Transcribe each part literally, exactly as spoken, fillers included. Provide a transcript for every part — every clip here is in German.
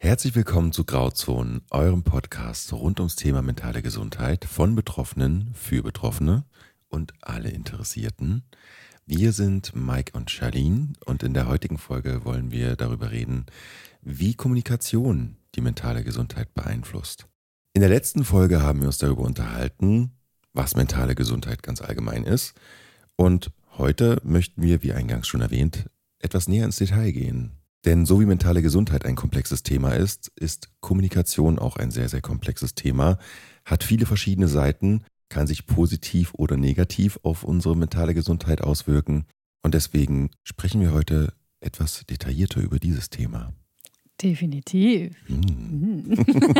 Herzlich willkommen zu Grauzonen, eurem Podcast rund ums Thema mentale Gesundheit von Betroffenen für Betroffene und alle Interessierten. Wir sind Mike und Charlene und in der heutigen Folge wollen wir darüber reden, wie Kommunikation die mentale Gesundheit beeinflusst. In der letzten Folge haben wir uns darüber unterhalten, was mentale Gesundheit ganz allgemein ist, und heute möchten wir, wie eingangs schon erwähnt, etwas näher ins Detail gehen. Denn so wie mentale Gesundheit ein komplexes Thema ist, ist Kommunikation auch ein sehr, sehr komplexes Thema, hat viele verschiedene Seiten, kann sich positiv oder negativ auf unsere mentale Gesundheit auswirken. Und deswegen sprechen wir heute etwas detaillierter über dieses Thema. Definitiv. Hm.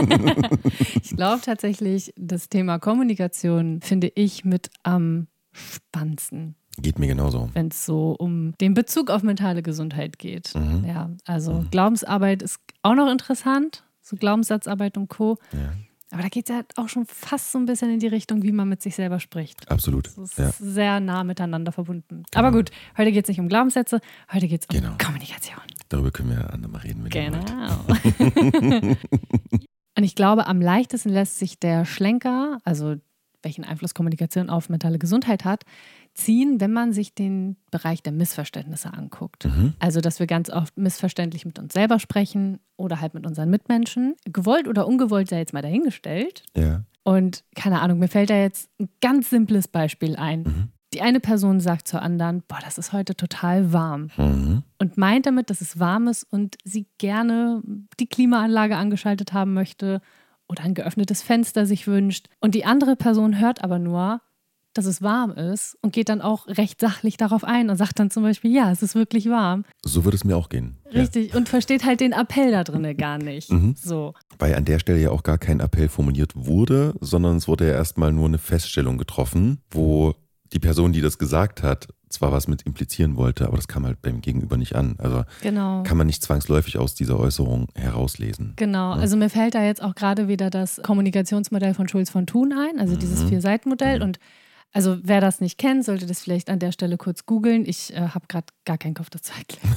Ich glaube tatsächlich, das Thema Kommunikation finde ich mit am spannendsten. Geht mir genauso. Wenn es so um den Bezug auf mentale Gesundheit geht. Mhm. Ja, also Mhm. Glaubensarbeit ist auch noch interessant, so Glaubenssatzarbeit und Co. Ja, Aber da geht es ja auch schon fast so ein bisschen in die Richtung, wie man mit sich selber spricht. absolut. Das ist Ja. sehr nah miteinander verbunden. Genau. Aber gut, heute geht es nicht um Glaubenssätze, heute geht es um Genau. Kommunikation. Darüber können wir andermal reden. Wenn ihr Genau. wollt. Und ich glaube, am leichtesten lässt sich der Schlenker, also welchen Einfluss Kommunikation auf mentale Gesundheit hat, ziehen, wenn man sich den Bereich der Missverständnisse anguckt. Mhm. Also, dass wir ganz oft missverständlich mit uns selber sprechen oder halt mit unseren Mitmenschen. Gewollt oder ungewollt sei jetzt mal dahingestellt. Ja. Und keine Ahnung, mir fällt da jetzt ein ganz simples Beispiel ein. Mhm. Die eine Person sagt zur anderen, boah, das ist heute total warm. Mhm. Und meint damit, dass es warm ist und sie gerne die Klimaanlage angeschaltet haben möchte oder ein geöffnetes Fenster sich wünscht. Und die andere Person hört aber nur, dass es warm ist und geht dann auch recht sachlich darauf ein und sagt dann zum Beispiel, ja, es ist wirklich warm. So würde es mir auch gehen. Richtig. Und versteht halt den Appell da drin gar nicht. Mhm. So. Weil an der Stelle ja auch gar kein Appell formuliert wurde, sondern es wurde ja erstmal nur eine Feststellung getroffen, wo die Person, die das gesagt hat, zwar was mit implizieren wollte, aber das kam halt beim Gegenüber nicht an. Also Genau. kann man nicht zwangsläufig aus dieser Äußerung herauslesen. Genau, Ja. also mir fällt da jetzt auch gerade wieder das Kommunikationsmodell von Schulz von Thun ein, also dieses Mhm. Vier-Seiten-Modell. Mhm. Und also wer das nicht kennt, sollte das vielleicht an der Stelle kurz googeln. Ich äh, habe gerade gar keinen Kopf dazu erklärt.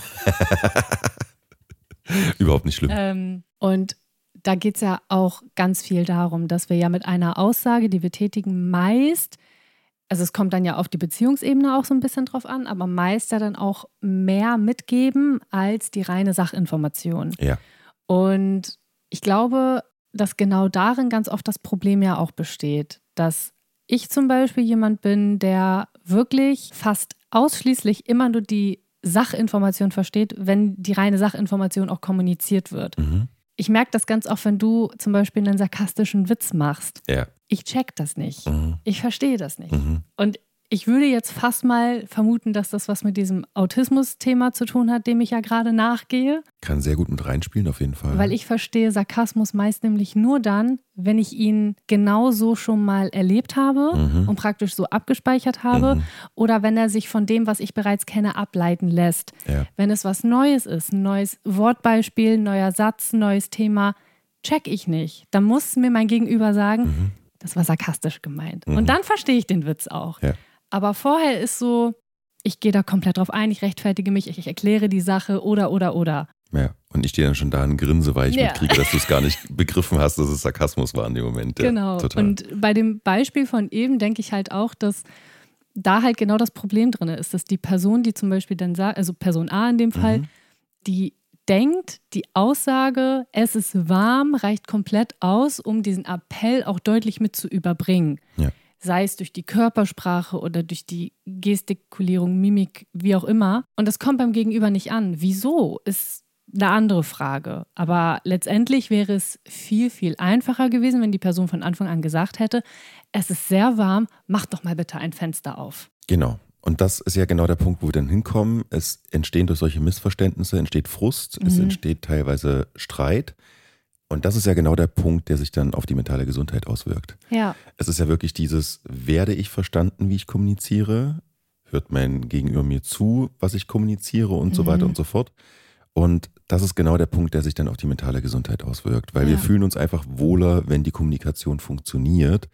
Überhaupt nicht schlimm. Ähm, und da geht es ja auch ganz viel darum, dass wir ja mit einer Aussage, die wir tätigen, meist, also es kommt dann ja auf die Beziehungsebene auch so ein bisschen drauf an, aber meist ja dann auch mehr mitgeben als die reine Sachinformation. Ja. Und ich glaube, dass genau darin ganz oft das Problem ja auch besteht, dass ich zum Beispiel jemand bin, der wirklich fast ausschließlich immer nur die Sachinformation versteht, wenn die reine Sachinformation auch kommuniziert wird. Mhm. Ich merke das ganz oft, wenn du zum Beispiel einen sarkastischen Witz machst. Ja. Ich check das nicht. Mhm. Ich verstehe das nicht. Mhm. Und ich würde jetzt fast mal vermuten, dass das was mit diesem Autismus-Thema zu tun hat, dem ich ja gerade nachgehe. Kann sehr gut mit reinspielen, auf jeden Fall. Weil ich verstehe Sarkasmus meist nämlich nur dann, wenn ich ihn genauso schon mal erlebt habe Mhm. und praktisch so abgespeichert habe, Mhm. oder wenn er sich von dem, was ich bereits kenne, ableiten lässt. Ja. Wenn es was Neues ist, ein neues Wortbeispiel, ein neuer Satz, ein neues Thema, check ich nicht. Dann muss mir mein Gegenüber sagen, Mhm. das war sarkastisch gemeint. Mhm. Und dann verstehe ich den Witz auch. Ja. Aber vorher ist so, ich gehe da komplett drauf ein, ich rechtfertige mich, ich, ich erkläre die Sache oder, oder, oder. Ja. Und ich stehe dann schon da und grinse, weil ich Ja. mitkriege, dass du es gar nicht begriffen hast, dass es Sarkasmus war in dem Moment. Ja, Genau. Total. Und bei dem Beispiel von eben denke ich halt auch, dass da halt genau das Problem drin ist, dass die Person, die zum Beispiel dann sagt, also Person A in dem Fall, Mhm. die denkt, die Aussage, es ist warm, reicht komplett aus, um diesen Appell auch deutlich mit zu überbringen. Ja. Sei es durch die Körpersprache oder durch die Gestikulierung, Mimik, wie auch immer. Und das kommt beim Gegenüber nicht an. Wieso? Ist eine andere Frage. Aber letztendlich wäre es viel, viel einfacher gewesen, wenn die Person von Anfang an gesagt hätte, es ist sehr warm, mach doch mal bitte ein Fenster auf. Genau. Und das ist ja genau der Punkt, wo wir dann hinkommen. Es entstehen durch solche Missverständnisse, entsteht Frust, es Mhm. entsteht teilweise Streit. Und das ist ja genau der Punkt, der sich dann auf die mentale Gesundheit auswirkt. Ja, Es ist ja wirklich dieses, werde ich verstanden, wie ich kommuniziere? Hört mein Gegenüber mir zu, was ich kommuniziere und so Mhm. weiter und so fort? Und das ist genau der Punkt, der sich dann auf die mentale Gesundheit auswirkt. Weil wir Ja. fühlen uns einfach wohler, wenn die Kommunikation funktioniert,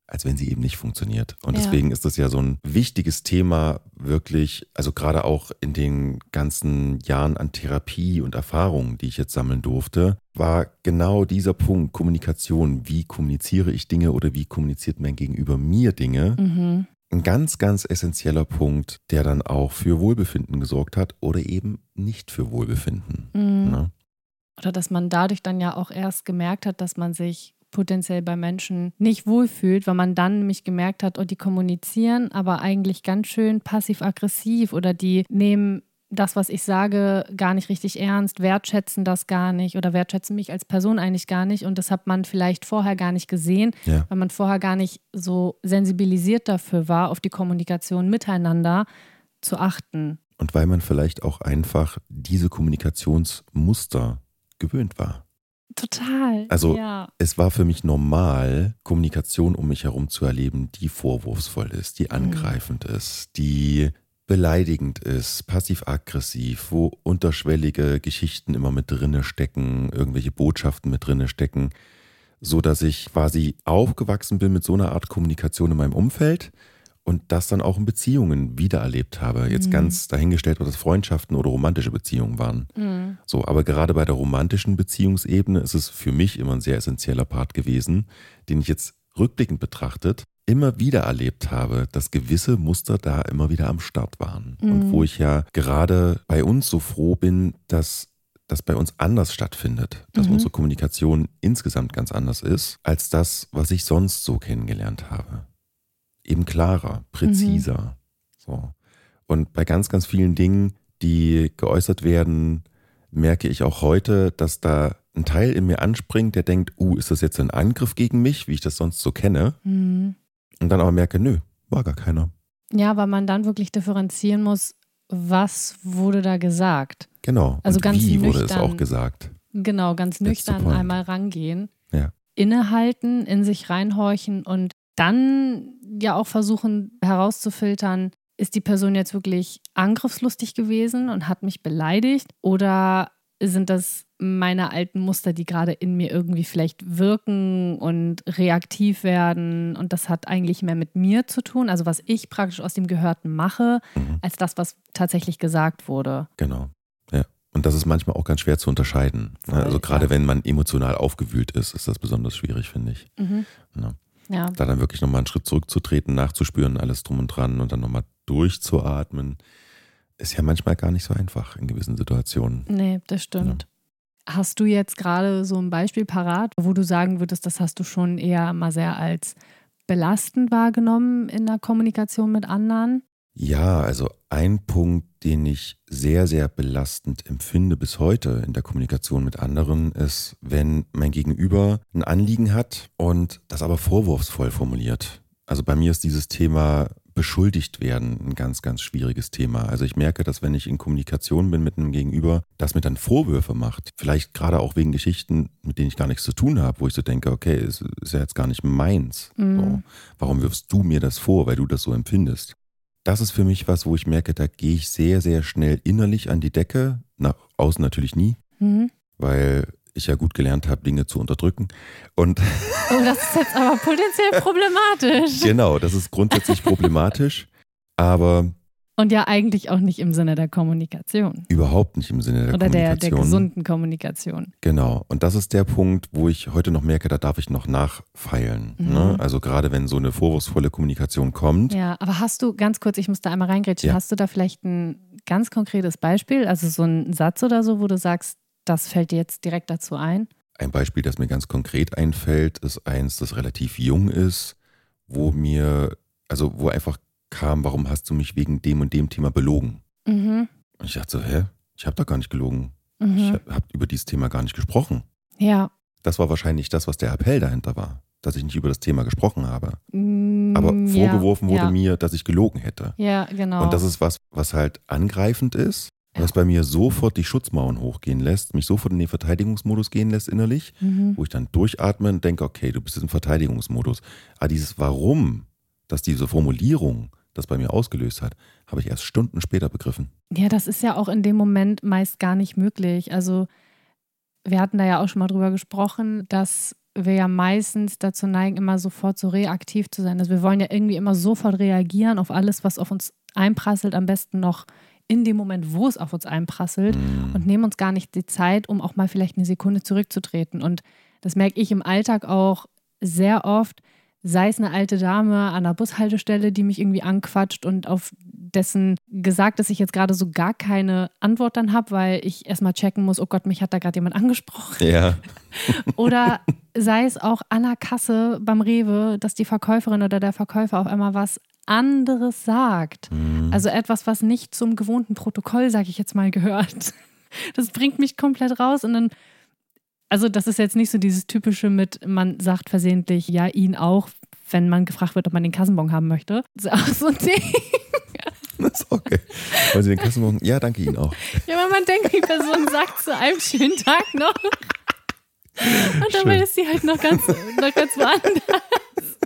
als wenn sie eben nicht funktioniert. Und Ja. deswegen ist das ja so ein wichtiges Thema, wirklich, also gerade auch in den ganzen Jahren an Therapie und Erfahrungen, die ich jetzt sammeln durfte, war genau dieser Punkt Kommunikation. Wie kommuniziere ich Dinge oder wie kommuniziert mein Gegenüber mir Dinge? Mhm. Ein ganz, ganz essentieller Punkt, der dann auch für Wohlbefinden gesorgt hat oder eben nicht für Wohlbefinden. Mhm. Ne? Oder dass man dadurch dann ja auch erst gemerkt hat, dass man sich potenziell bei Menschen nicht wohlfühlt, weil man dann nämlich gemerkt hat, oh, die kommunizieren, aber eigentlich ganz schön passiv-aggressiv oder die nehmen das, was ich sage, gar nicht richtig ernst, wertschätzen das gar nicht oder wertschätzen mich als Person eigentlich gar nicht und das hat man vielleicht vorher gar nicht gesehen, Ja. weil man vorher gar nicht so sensibilisiert dafür war, auf die Kommunikation miteinander zu achten. Und weil man vielleicht auch einfach diese Kommunikationsmuster gewöhnt war. Total. Also ja. es war für mich normal, Kommunikation um mich herum zu erleben, die vorwurfsvoll ist, die angreifend mhm. ist, die beleidigend ist, passiv-aggressiv, wo unterschwellige Geschichten immer mit drinne stecken, irgendwelche Botschaften mit drinne stecken, so dass ich quasi aufgewachsen bin mit so einer Art Kommunikation in meinem Umfeld und das dann auch in Beziehungen wiedererlebt habe. Jetzt mhm. ganz dahingestellt, ob das Freundschaften oder romantische Beziehungen waren. Mhm. So, aber gerade bei der romantischen Beziehungsebene ist es für mich immer ein sehr essentieller Part gewesen, den ich jetzt rückblickend betrachtet immer wieder erlebt habe, dass gewisse Muster da immer wieder am Start waren. Mhm. Und wo ich ja gerade bei uns so froh bin, dass das bei uns anders stattfindet, dass mhm. unsere Kommunikation insgesamt ganz anders ist, als das, was ich sonst so kennengelernt habe. Eben klarer, präziser. Mhm. So. Und bei ganz, ganz vielen Dingen, die geäußert werden, merke ich auch heute, dass da ein Teil in mir anspringt, der denkt, uh, ist das jetzt ein Angriff gegen mich, wie ich das sonst so kenne? Mhm. Und dann aber merke, nö, war gar keiner. Ja, weil man dann wirklich differenzieren muss, was wurde da gesagt. Genau, also und ganz wie nüchtern, wurde es auch gesagt. Genau, ganz nüchtern einmal rangehen, ja. innehalten, in sich reinhorchen und dann ja auch versuchen herauszufiltern, ist die Person jetzt wirklich angriffslustig gewesen und hat mich beleidigt oder sind das meine alten Muster, die gerade in mir irgendwie vielleicht wirken und reaktiv werden und das hat eigentlich mehr mit mir zu tun, also was ich praktisch aus dem Gehörten mache, mhm. als das, was tatsächlich gesagt wurde. Genau, ja. Und das ist manchmal auch ganz schwer zu unterscheiden. Voll, also gerade ja. wenn man emotional aufgewühlt ist, ist das besonders schwierig, finde ich. Mhm. Ja. Ja. Da dann wirklich nochmal einen Schritt zurückzutreten, nachzuspüren, alles drum und dran und dann nochmal durchzuatmen, ist ja manchmal gar nicht so einfach in gewissen Situationen. Nee, das stimmt. Ja. Hast du jetzt gerade so ein Beispiel parat, wo du sagen würdest, das hast du schon eher mal sehr als belastend wahrgenommen in der Kommunikation mit anderen? Ja, also ein Punkt, den ich sehr, sehr belastend empfinde bis heute in der Kommunikation mit anderen, ist, wenn mein Gegenüber ein Anliegen hat und das aber vorwurfsvoll formuliert. Also bei mir ist dieses Thema beschuldigt werden ein ganz, ganz schwieriges Thema. Also ich merke, dass wenn ich in Kommunikation bin mit einem Gegenüber, das mir dann Vorwürfe macht, vielleicht gerade auch wegen Geschichten, mit denen ich gar nichts zu tun habe, wo ich so denke, okay, es ist ja jetzt gar nicht meins. Mhm. So, warum wirfst du mir das vor, weil du das so empfindest? Das ist für mich was, wo ich merke, da gehe ich sehr, sehr schnell innerlich an die Decke, nach außen natürlich nie, mhm. weil ich ja gut gelernt habe, Dinge zu unterdrücken. Und oh, das ist jetzt aber potenziell problematisch. Genau, das ist grundsätzlich problematisch, aber und ja eigentlich auch nicht im Sinne der Kommunikation. Überhaupt nicht im Sinne der Oder Kommunikation. Oder der, der gesunden Kommunikation. Genau, und das ist der Punkt, wo ich heute noch merke, da darf ich noch nachfeilen. Mhm. Ne? Also gerade wenn so eine vorwurfsvolle Kommunikation kommt. Ja, aber hast du, ganz kurz, ich muss da einmal reingrätschen, ja. hast du da vielleicht ein ganz konkretes Beispiel, also so einen Satz oder so, wo du sagst, das fällt dir jetzt direkt dazu ein? Ein Beispiel, das mir ganz konkret einfällt, ist eins, das relativ jung ist, wo mir, also wo einfach kam, warum hast du mich wegen dem und dem Thema belogen? Mhm. Und ich dachte so, hä? Ich habe da gar nicht gelogen. Mhm. Ich habe hab über dieses Thema gar nicht gesprochen. Ja. Das war wahrscheinlich das, was der Appell dahinter war, dass ich nicht über das Thema gesprochen habe. Mm, Aber vorgeworfen ja, wurde ja. mir, dass ich gelogen hätte. Ja, genau. Und das ist was, was halt angreifend ist, ja. was bei mir sofort die Schutzmauern hochgehen lässt, mich sofort in den Verteidigungsmodus gehen lässt innerlich, mhm. wo ich dann durchatme und denke, okay, du bist jetzt im Verteidigungsmodus. Aber dieses Warum, dass diese Formulierung das bei mir ausgelöst hat, habe ich erst Stunden später begriffen. Ja, das ist ja auch in dem Moment meist gar nicht möglich. Also wir hatten da ja auch schon mal drüber gesprochen, dass wir ja meistens dazu neigen, immer sofort so reaktiv zu sein. Also wir wollen ja irgendwie immer sofort reagieren auf alles, was auf uns einprasselt, am besten noch in dem Moment, wo es auf uns einprasselt Mhm. und nehmen uns gar nicht die Zeit, um auch mal vielleicht eine Sekunde zurückzutreten. Und das merke ich im Alltag auch sehr oft, sei es eine alte Dame an der Bushaltestelle, die mich irgendwie anquatscht und auf dessen gesagt, dass ich jetzt gerade so gar keine Antwort dann habe, weil ich erstmal checken muss, oh Gott, mich hat da gerade jemand angesprochen. Ja. Oder sei es auch an der Kasse beim Rewe, dass die Verkäuferin oder der Verkäufer auf einmal was anderes sagt. Mhm. Also etwas, was nicht zum gewohnten Protokoll, sage ich jetzt mal, gehört. Das bringt mich komplett raus und dann, also das ist jetzt nicht so dieses typische mit, man sagt versehentlich, ja, ihn auch, wenn man gefragt wird, ob man den Kassenbon haben möchte. Das ist auch so ein Ding. Das ist okay. Wollen Sie den Kassenbon? Ja, danke Ihnen auch. Ja, weil man denkt, die Person sagt zu einem schönen Tag noch. Und dabei Schön. ist sie halt noch ganz, noch ganz woanders.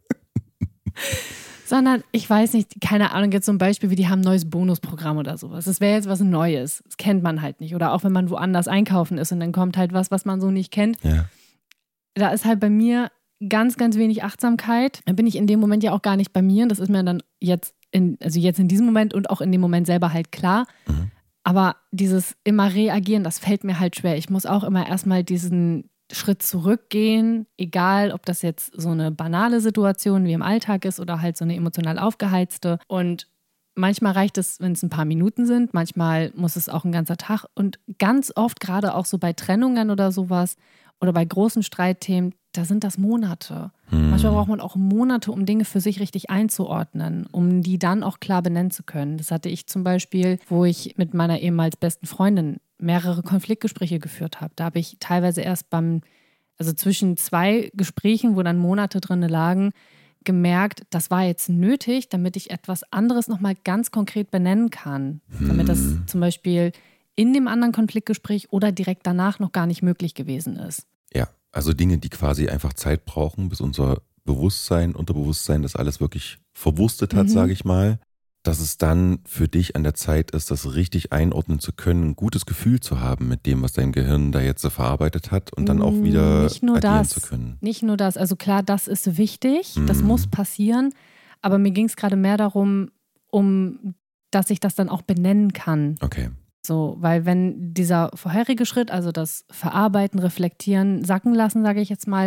Sondern, ich weiß nicht, keine Ahnung, jetzt zum Beispiel, wie die haben ein neues Bonusprogramm oder sowas. Das wäre jetzt was Neues. Das kennt man halt nicht. Oder auch wenn man woanders einkaufen ist und dann kommt halt was, was man so nicht kennt. Ja. Da ist halt bei mir ganz, ganz wenig Achtsamkeit. Da bin ich in dem Moment ja auch gar nicht bei mir. Und das ist mir dann jetzt in, also jetzt in diesem Moment und auch in dem Moment selber halt klar. Mhm. Aber dieses immer reagieren, das fällt mir halt schwer. Ich muss auch immer erstmal diesen Schritt zurückgehen, egal ob das jetzt so eine banale Situation wie im Alltag ist oder halt so eine emotional aufgeheizte. Und manchmal reicht es, wenn es ein paar Minuten sind, manchmal muss es auch ein ganzer Tag. Und ganz oft, gerade auch so bei Trennungen oder sowas oder bei großen Streitthemen, da sind das Monate. Hm. Manchmal braucht man auch Monate, um Dinge für sich richtig einzuordnen, um die dann auch klar benennen zu können. Das hatte ich zum Beispiel, wo ich mit meiner ehemals besten Freundin mehrere Konfliktgespräche geführt habe. Da habe ich teilweise erst beim, also zwischen zwei Gesprächen, wo dann Monate drin lagen, gemerkt, das war jetzt nötig, damit ich etwas anderes nochmal ganz konkret benennen kann. Hm. Damit das zum Beispiel in dem anderen Konfliktgespräch oder direkt danach noch gar nicht möglich gewesen ist. Ja, also Dinge, die quasi einfach Zeit brauchen, bis unser Bewusstsein, Unterbewusstsein das alles wirklich verwurstet hat, Mhm. sage ich mal. Dass es dann für dich an der Zeit ist, das richtig einordnen zu können, ein gutes Gefühl zu haben mit dem, was dein Gehirn da jetzt so verarbeitet hat und dann auch wieder Nicht nur agieren das. zu können. Nicht nur das. Also klar, das ist wichtig, das Mhm. muss passieren, aber mir ging es gerade mehr darum, um, dass ich das dann auch benennen kann. Okay. So, weil wenn dieser vorherige Schritt, also das Verarbeiten, Reflektieren, sacken lassen, sage ich jetzt mal,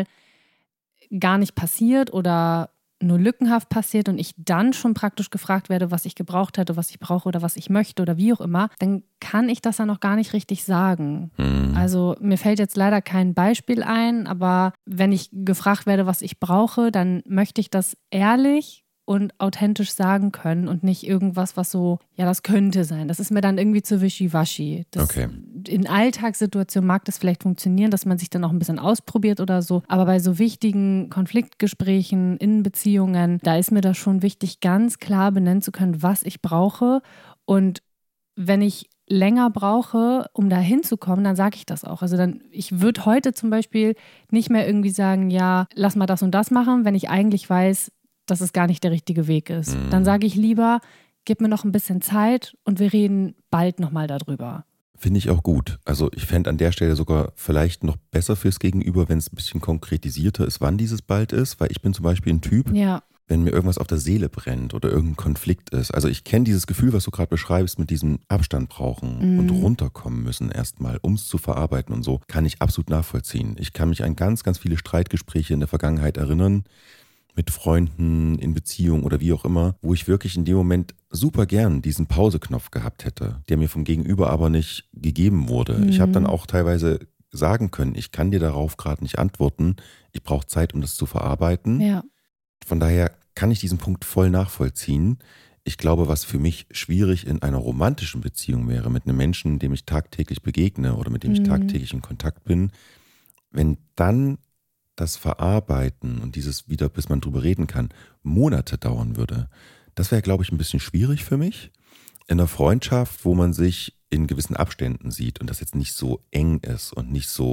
gar nicht passiert oder nur lückenhaft passiert und ich dann schon praktisch gefragt werde, was ich gebraucht hätte, was ich brauche oder was ich möchte oder wie auch immer, dann kann ich das ja noch gar nicht richtig sagen. Mhm. Also mir fällt jetzt leider kein Beispiel ein, aber wenn ich gefragt werde, was ich brauche, dann möchte ich das ehrlich und authentisch sagen können und nicht irgendwas, was so, ja, das könnte sein. Das ist mir dann irgendwie zu wischiwaschi. Das, Okay. In Alltagssituationen mag das vielleicht funktionieren, dass man sich dann auch ein bisschen ausprobiert oder so. Aber bei so wichtigen Konfliktgesprächen, in Beziehungen, da ist mir das schon wichtig, ganz klar benennen zu können, was ich brauche. Und wenn ich länger brauche, um da hinzukommen, dann sage ich das auch. Also dann, ich würde heute zum Beispiel nicht mehr irgendwie sagen, ja, lass mal das und das machen, wenn ich eigentlich weiß, dass es gar nicht der richtige Weg ist. Mhm. Dann sage ich lieber, gib mir noch ein bisschen Zeit und wir reden bald nochmal darüber. Finde ich auch gut. Also ich fände an der Stelle sogar vielleicht noch besser fürs Gegenüber, wenn es ein bisschen konkretisierter ist, wann dieses bald ist, weil ich bin zum Beispiel ein Typ, Ja. wenn mir irgendwas auf der Seele brennt oder irgendein Konflikt ist. Also ich kenne dieses Gefühl, was du gerade beschreibst, mit diesem Abstand brauchen Mhm. und runterkommen müssen erstmal, um es zu verarbeiten und so, kann ich absolut nachvollziehen. Ich kann mich an ganz, ganz viele Streitgespräche in der Vergangenheit erinnern, mit Freunden, in Beziehung oder wie auch immer, wo ich wirklich in dem Moment super gern diesen Pauseknopf gehabt hätte, der mir vom Gegenüber aber nicht gegeben wurde. Mhm. Ich habe dann auch teilweise sagen können, ich kann dir darauf gerade nicht antworten, ich brauche Zeit, um das zu verarbeiten. Ja. Von daher kann ich diesen Punkt voll nachvollziehen. Ich glaube, was für mich schwierig in einer romantischen Beziehung wäre, mit einem Menschen, dem ich tagtäglich begegne oder mit dem ich Mhm. tagtäglich in Kontakt bin, wenn dann das Verarbeiten und dieses wieder, bis man drüber reden kann, Monate dauern würde. Das wäre, glaube ich, ein bisschen schwierig für mich. In einer Freundschaft, wo man sich in gewissen Abständen sieht und das jetzt nicht so eng ist und nicht so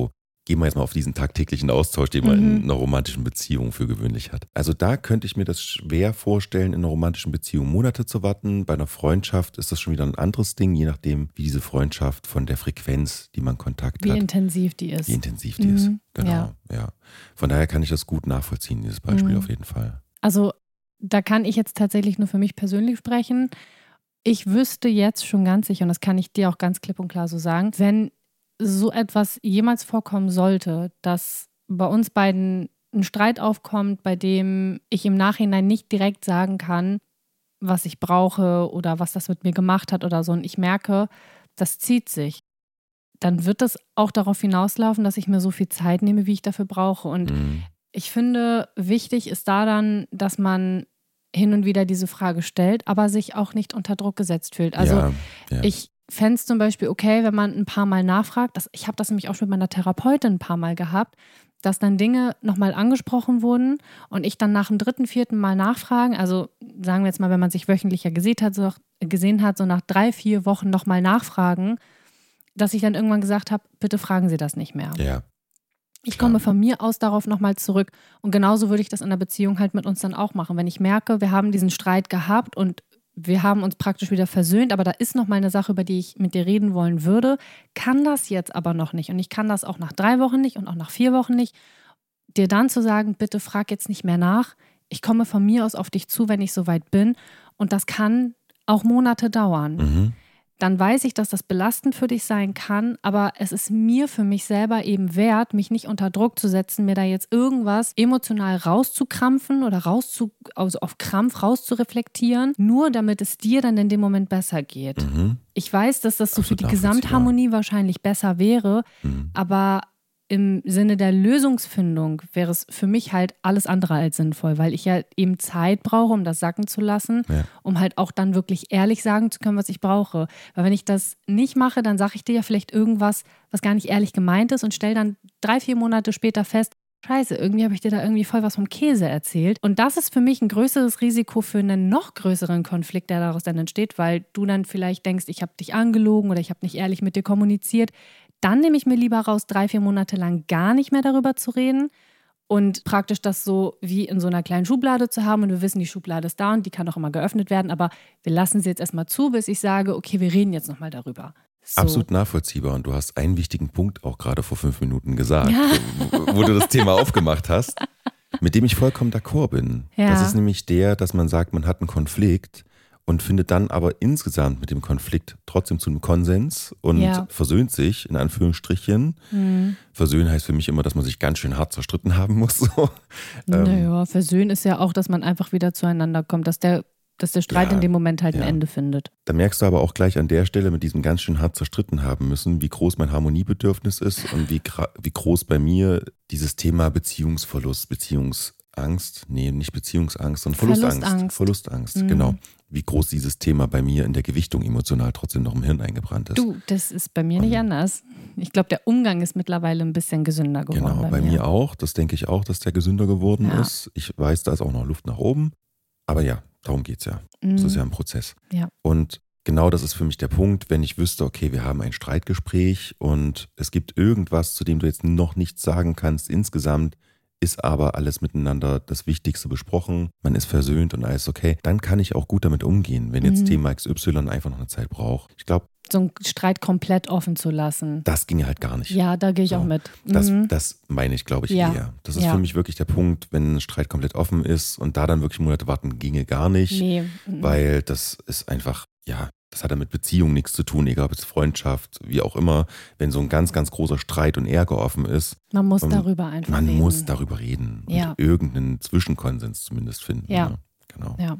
gehen wir jetzt mal auf diesen tagtäglichen Austausch, den man Mhm. in einer romantischen Beziehung für gewöhnlich hat. Also da könnte ich mir das schwer vorstellen, in einer romantischen Beziehung Monate zu warten. Bei einer Freundschaft ist das schon wieder ein anderes Ding, je nachdem, wie diese Freundschaft von der Frequenz, die man Kontakt Wie hat, intensiv die ist. wie intensiv die Mhm. ist. Genau, Ja. ja. Von daher kann ich das gut nachvollziehen, dieses Beispiel Mhm. auf jeden Fall. Also da kann ich jetzt tatsächlich nur für mich persönlich sprechen. Ich wüsste jetzt schon ganz sicher, und das kann ich dir auch ganz klipp und klar so sagen, wenn so etwas jemals vorkommen sollte, dass bei uns beiden ein Streit aufkommt, bei dem ich im Nachhinein nicht direkt sagen kann, was ich brauche oder was das mit mir gemacht hat oder so, und ich merke, das zieht sich, dann wird das auch darauf hinauslaufen, dass ich mir so viel Zeit nehme, wie ich dafür brauche. Und Mhm. ich finde, wichtig ist da dann, dass man hin und wieder diese Frage stellt, aber sich auch nicht unter Druck gesetzt fühlt. Also ja, ja. ich fände es zum Beispiel okay, wenn man ein paar Mal nachfragt. Das, ich habe das nämlich auch schon mit meiner Therapeutin ein paar Mal gehabt, dass dann Dinge nochmal angesprochen wurden und ich dann nach dem dritten, vierten Mal nachfragen, also sagen wir jetzt mal, wenn man sich wöchentlich ja gesehen hat, so, gesehen hat, so nach drei, vier Wochen nochmal nachfragen, dass ich dann irgendwann gesagt habe, bitte fragen Sie das nicht mehr. ja. Ich Klar. komme von mir aus darauf nochmal zurück. Und genauso würde ich das in der Beziehung halt mit uns dann auch machen. Wenn ich merke, wir haben diesen Streit gehabt und wir haben uns praktisch wieder versöhnt, aber da ist noch mal eine Sache, über die ich mit dir reden wollen würde, kann das jetzt aber noch nicht. Und ich kann das auch nach drei Wochen nicht und auch nach vier Wochen nicht. Dir dann zu sagen, bitte frag jetzt nicht mehr nach. Ich komme von mir aus auf dich zu, wenn ich soweit bin. Und das kann auch Monate dauern. Mhm. Dann weiß ich, dass das belastend für dich sein kann, aber es ist mir für mich selber eben wert, mich nicht unter Druck zu setzen, mir da jetzt irgendwas emotional rauszukrampfen oder rauszu, also auf Krampf rauszureflektieren, nur damit es dir dann in dem Moment besser geht. Mhm. Ich weiß, dass das so für Absolut die nachvollziehbar. Gesamtharmonie wahrscheinlich besser wäre, Mhm. aber im Sinne der Lösungsfindung wäre es für mich halt alles andere als sinnvoll, weil ich ja eben Zeit brauche, um das sacken zu lassen, Ja. um halt auch dann wirklich ehrlich sagen zu können, was ich brauche. Weil wenn ich das nicht mache, dann sage ich dir ja vielleicht irgendwas, was gar nicht ehrlich gemeint ist und stelle dann drei, vier Monate später fest, Scheiße, irgendwie habe ich dir da irgendwie voll was vom Käse erzählt. Und das ist für mich ein größeres Risiko für einen noch größeren Konflikt, der daraus dann entsteht, weil du dann vielleicht denkst, ich habe dich angelogen oder ich habe nicht ehrlich mit dir kommuniziert. Dann nehme ich mir lieber raus, drei, vier Monate lang gar nicht mehr darüber zu reden und praktisch das so wie in so einer kleinen Schublade zu haben. Und wir wissen, die Schublade ist da und die kann auch immer geöffnet werden. Aber wir lassen sie jetzt erstmal zu, bis ich sage, okay, wir reden jetzt nochmal darüber. So. Absolut nachvollziehbar. Und du hast einen wichtigen Punkt auch gerade vor fünf Minuten gesagt, wo, wo du das Thema aufgemacht hast, mit dem ich vollkommen d'accord bin. Ja. Das ist nämlich der, dass man sagt, man hat einen Konflikt und findet dann aber insgesamt mit dem Konflikt trotzdem zu einem Konsens und Ja. versöhnt sich, in Anführungsstrichen. Mhm. Versöhnen heißt für mich immer, dass man sich ganz schön hart zerstritten haben muss. So. Ähm, Naja, versöhnen ist ja auch, dass man einfach wieder zueinander kommt, dass der, dass der Streit Ja, in dem Moment halt ja. ein Ende findet. Da merkst du aber auch gleich an der Stelle mit diesem ganz schön hart zerstritten haben müssen, wie groß mein Harmoniebedürfnis ist und wie, gra- wie groß bei mir dieses Thema Beziehungsverlust, Beziehungsangst, nee, nicht Beziehungsangst, sondern Verlustangst. Verlustangst. Verlustangst, Mhm. genau. Wie groß dieses Thema bei mir in der Gewichtung emotional trotzdem noch im Hirn eingebrannt ist. Du, das ist bei mir nicht Und- anders. Ich glaube, der Umgang ist mittlerweile ein bisschen gesünder geworden. Genau, bei, bei mir. mir auch. Das denke ich auch, dass der gesünder geworden Ja. ist. Ich weiß, da ist auch noch Luft nach oben. Aber ja, darum geht's ja. Mhm. Das ist ja ein Prozess. Ja. Und genau das ist für mich der Punkt, wenn ich wüsste, okay, wir haben ein Streitgespräch und es gibt irgendwas, zu dem du jetzt noch nichts sagen kannst insgesamt, ist aber alles miteinander das Wichtigste besprochen, man ist versöhnt und alles okay, dann kann ich auch gut damit umgehen, wenn jetzt Mhm. Thema X Y einfach noch eine Zeit braucht. Ich glaube, So einen Streit komplett offen zu lassen. das ging halt gar nicht. Ja, da gehe ich So, auch mit. Das, Mhm. das meine ich, glaube ich, Ja. eher. Das ist Ja. für mich wirklich der Punkt, wenn ein Streit komplett offen ist und da dann wirklich Monate warten, ginge gar nicht. Nee. mhm. Weil das ist einfach, ja, das hat ja mit Beziehung nichts zu tun, egal ob es Freundschaft, wie auch immer. Wenn so ein ganz, ganz großer Streit und Ärger offen ist, Man muss um, darüber einfach man reden. muss darüber reden Ja. und irgendeinen Zwischenkonsens zumindest finden. Ja. Ne? Genau. Ja,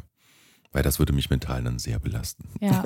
Weil das würde mich mental dann sehr belasten. ja.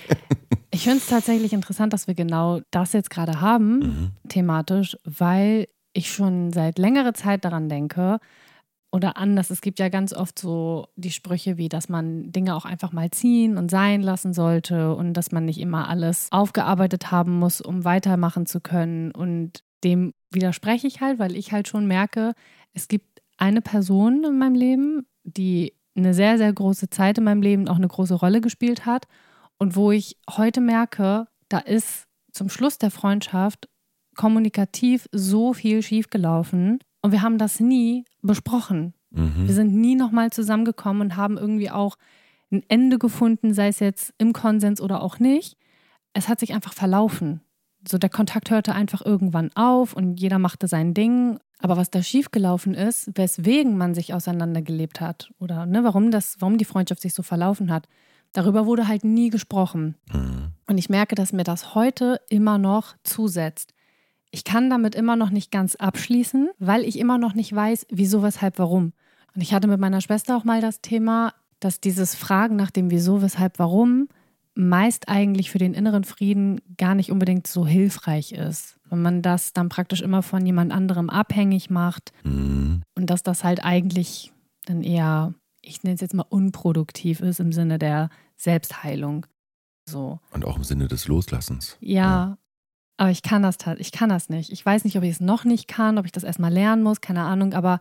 Ich finde es tatsächlich interessant, dass wir genau das jetzt gerade haben, Mhm. thematisch, weil ich schon seit längerer Zeit daran denke, oder anders, es gibt ja ganz oft so die Sprüche wie, dass man Dinge auch einfach mal ziehen und sein lassen sollte und dass man nicht immer alles aufgearbeitet haben muss, um weitermachen zu können. Und dem widerspreche ich halt, weil ich halt schon merke, es gibt eine Person in meinem Leben, die eine sehr, sehr große Zeit in meinem Leben auch eine große Rolle gespielt hat und wo ich heute merke, da ist zum Schluss der Freundschaft kommunikativ so viel schiefgelaufen und wir haben das nie besprochen. Mhm. Wir sind nie nochmal zusammengekommen und haben irgendwie auch ein Ende gefunden, sei es jetzt im Konsens oder auch nicht. Es hat sich einfach verlaufen. So, der Kontakt hörte einfach irgendwann auf und jeder machte sein Ding. Aber was da schiefgelaufen ist, weswegen man sich auseinandergelebt hat oder ne, warum, das, warum die Freundschaft sich so verlaufen hat, darüber wurde halt nie gesprochen. Mhm. Und ich merke, dass mir das heute immer noch zusetzt. Ich kann damit immer noch nicht ganz abschließen, weil ich immer noch nicht weiß, wieso, weshalb, warum. Und ich hatte mit meiner Schwester auch mal das Thema, dass dieses Fragen nach dem Wieso, weshalb, warum meist eigentlich für den inneren Frieden gar nicht unbedingt so hilfreich ist. Wenn man das dann praktisch immer von jemand anderem abhängig macht Mhm. und dass das halt eigentlich dann eher, ich nenne es jetzt mal unproduktiv ist im Sinne der Selbstheilung. So. Und auch im Sinne des Loslassens. Ja, Ja. aber ich kann das ich kann das nicht. Ich weiß nicht, ob ich es noch nicht kann, ob ich das erstmal lernen muss, keine Ahnung, aber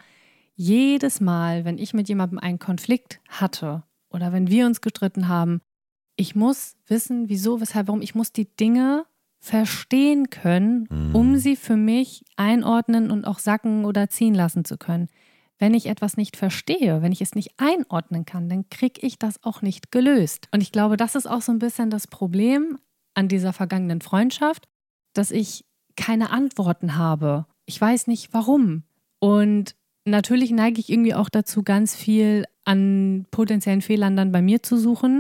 jedes Mal, wenn ich mit jemandem einen Konflikt hatte oder wenn wir uns gestritten haben, ich muss wissen, wieso, weshalb, warum. Ich muss die Dinge verstehen können, Mhm. um sie für mich einordnen und auch sacken oder ziehen lassen zu können. Wenn ich etwas nicht verstehe, wenn ich es nicht einordnen kann, dann kriege ich das auch nicht gelöst. Und ich glaube, das ist auch so ein bisschen das Problem an dieser vergangenen Freundschaft, dass ich keine Antworten habe. Ich weiß nicht, warum. Und natürlich neige ich irgendwie auch dazu, ganz viel an potenziellen Fehlern dann bei mir zu suchen.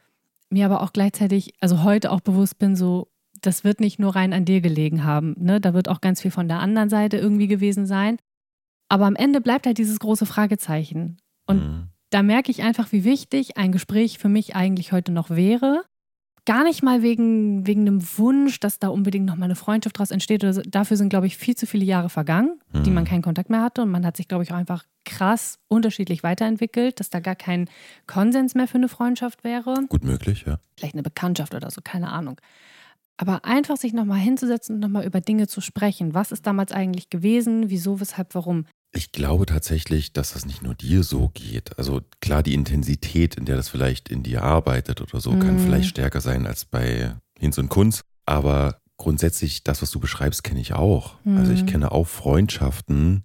Mir aber auch gleichzeitig, also heute auch bewusst bin, so, das wird nicht nur rein an dir gelegen haben. Ne? Da wird auch ganz viel von der anderen Seite irgendwie gewesen sein. Aber am Ende bleibt halt dieses große Fragezeichen. Und Mhm. da merke ich einfach, wie wichtig ein Gespräch für mich eigentlich heute noch wäre. Gar nicht mal wegen, wegen einem Wunsch, dass da unbedingt noch mal eine Freundschaft draus entsteht. Oder so. Dafür sind, glaube ich, viel zu viele Jahre vergangen, Mhm. die man keinen Kontakt mehr hatte. Und man hat sich, glaube ich, auch einfach krass unterschiedlich weiterentwickelt, dass da gar kein Konsens mehr für eine Freundschaft wäre. Gut möglich, ja. Vielleicht eine Bekanntschaft oder so, keine Ahnung. Aber einfach sich nochmal hinzusetzen und nochmal über Dinge zu sprechen. Was ist damals eigentlich gewesen? Wieso, weshalb, warum? Ich glaube tatsächlich, dass das nicht nur dir so geht. Also klar, die Intensität, in der das vielleicht in dir arbeitet oder so, kann Mhm. vielleicht stärker sein als bei Hinz und Kunz. Aber grundsätzlich, das, was du beschreibst, kenne ich auch. Mhm. Also ich kenne auch Freundschaften,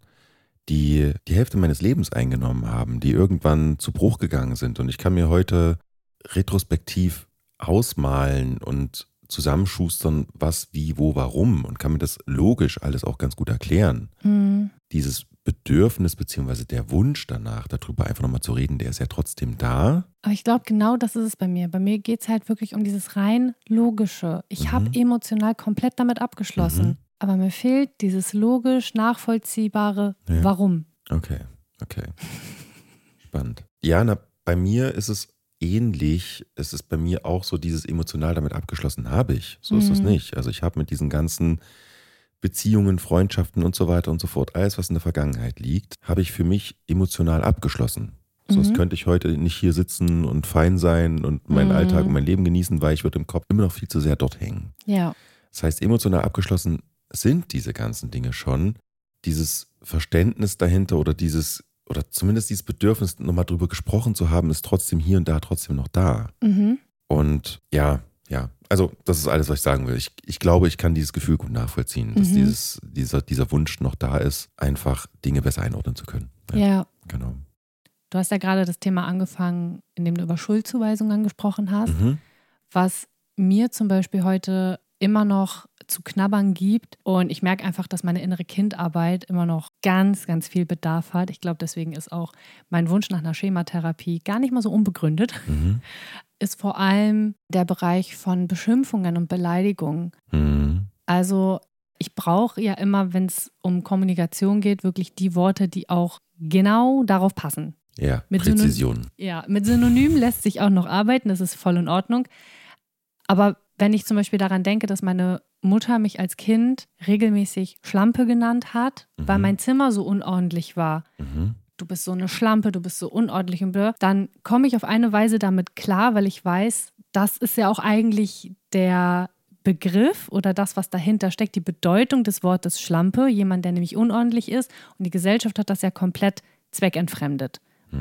die die Hälfte meines Lebens eingenommen haben, die irgendwann zu Bruch gegangen sind. Und ich kann mir heute retrospektiv ausmalen und zusammenschustern, was, wie, wo, warum und kann mir das logisch alles auch ganz gut erklären. Mhm. Dieses Bedürfnis beziehungsweise der Wunsch danach, darüber einfach nochmal zu reden, der ist ja trotzdem da. Aber ich glaube, genau das ist es bei mir. Bei mir geht es halt wirklich um dieses rein Logische. Ich Mhm. habe emotional komplett damit abgeschlossen. Mhm. Aber mir fehlt dieses logisch nachvollziehbare Ja. Warum. Okay, okay. Spannend. Ja, na, bei mir ist es ähnlich. Es ist bei mir auch so, dieses emotional damit abgeschlossen habe ich. So ist das Mhm. nicht. Also ich habe mit diesen ganzen Beziehungen, Freundschaften und so weiter und so fort, alles, was in der Vergangenheit liegt, habe ich für mich emotional abgeschlossen. Sonst Mhm. könnte ich heute nicht hier sitzen und fein sein und meinen Mhm. Alltag und mein Leben genießen, weil ich würde im Kopf immer noch viel zu sehr dort hängen. Ja. Das heißt, emotional abgeschlossen sind diese ganzen Dinge schon. Dieses Verständnis dahinter oder dieses, oder zumindest dieses Bedürfnis, nochmal drüber gesprochen zu haben, ist trotzdem hier und da trotzdem noch da. Mhm. Und ja, ja, also das ist alles, was ich sagen will. Ich, ich glaube, ich kann dieses Gefühl gut nachvollziehen, dass Mhm. dieses, dieser, dieser Wunsch noch da ist, einfach Dinge besser einordnen zu können. Ja. Genau. Du hast ja gerade das Thema angefangen, indem du über Schuldzuweisungen gesprochen hast, Mhm. was mir zum Beispiel heute immer noch zu knabbern gibt. Und ich merke einfach, dass meine innere Kindarbeit immer noch ganz, ganz viel Bedarf hat. Ich glaube, deswegen ist auch mein Wunsch nach einer Schematherapie gar nicht mal so unbegründet. Mhm. Ist vor allem der Bereich von Beschimpfungen und Beleidigungen. Mhm. Also ich brauche ja immer, wenn es um Kommunikation geht, wirklich die Worte, die auch genau darauf passen. Ja, Mit Präzision. Ja, mit Synonymen lässt sich auch noch arbeiten, das ist voll in Ordnung. Aber wenn ich zum Beispiel daran denke, dass meine Mutter mich als Kind regelmäßig Schlampe genannt hat, Mhm. weil mein Zimmer so unordentlich war, Mhm. du bist so eine Schlampe, du bist so unordentlich und blöd, dann komme ich auf eine Weise damit klar, weil ich weiß, das ist ja auch eigentlich der Begriff oder das, was dahinter steckt, die Bedeutung des Wortes Schlampe, jemand, der nämlich unordentlich ist. Und die Gesellschaft hat das ja komplett zweckentfremdet,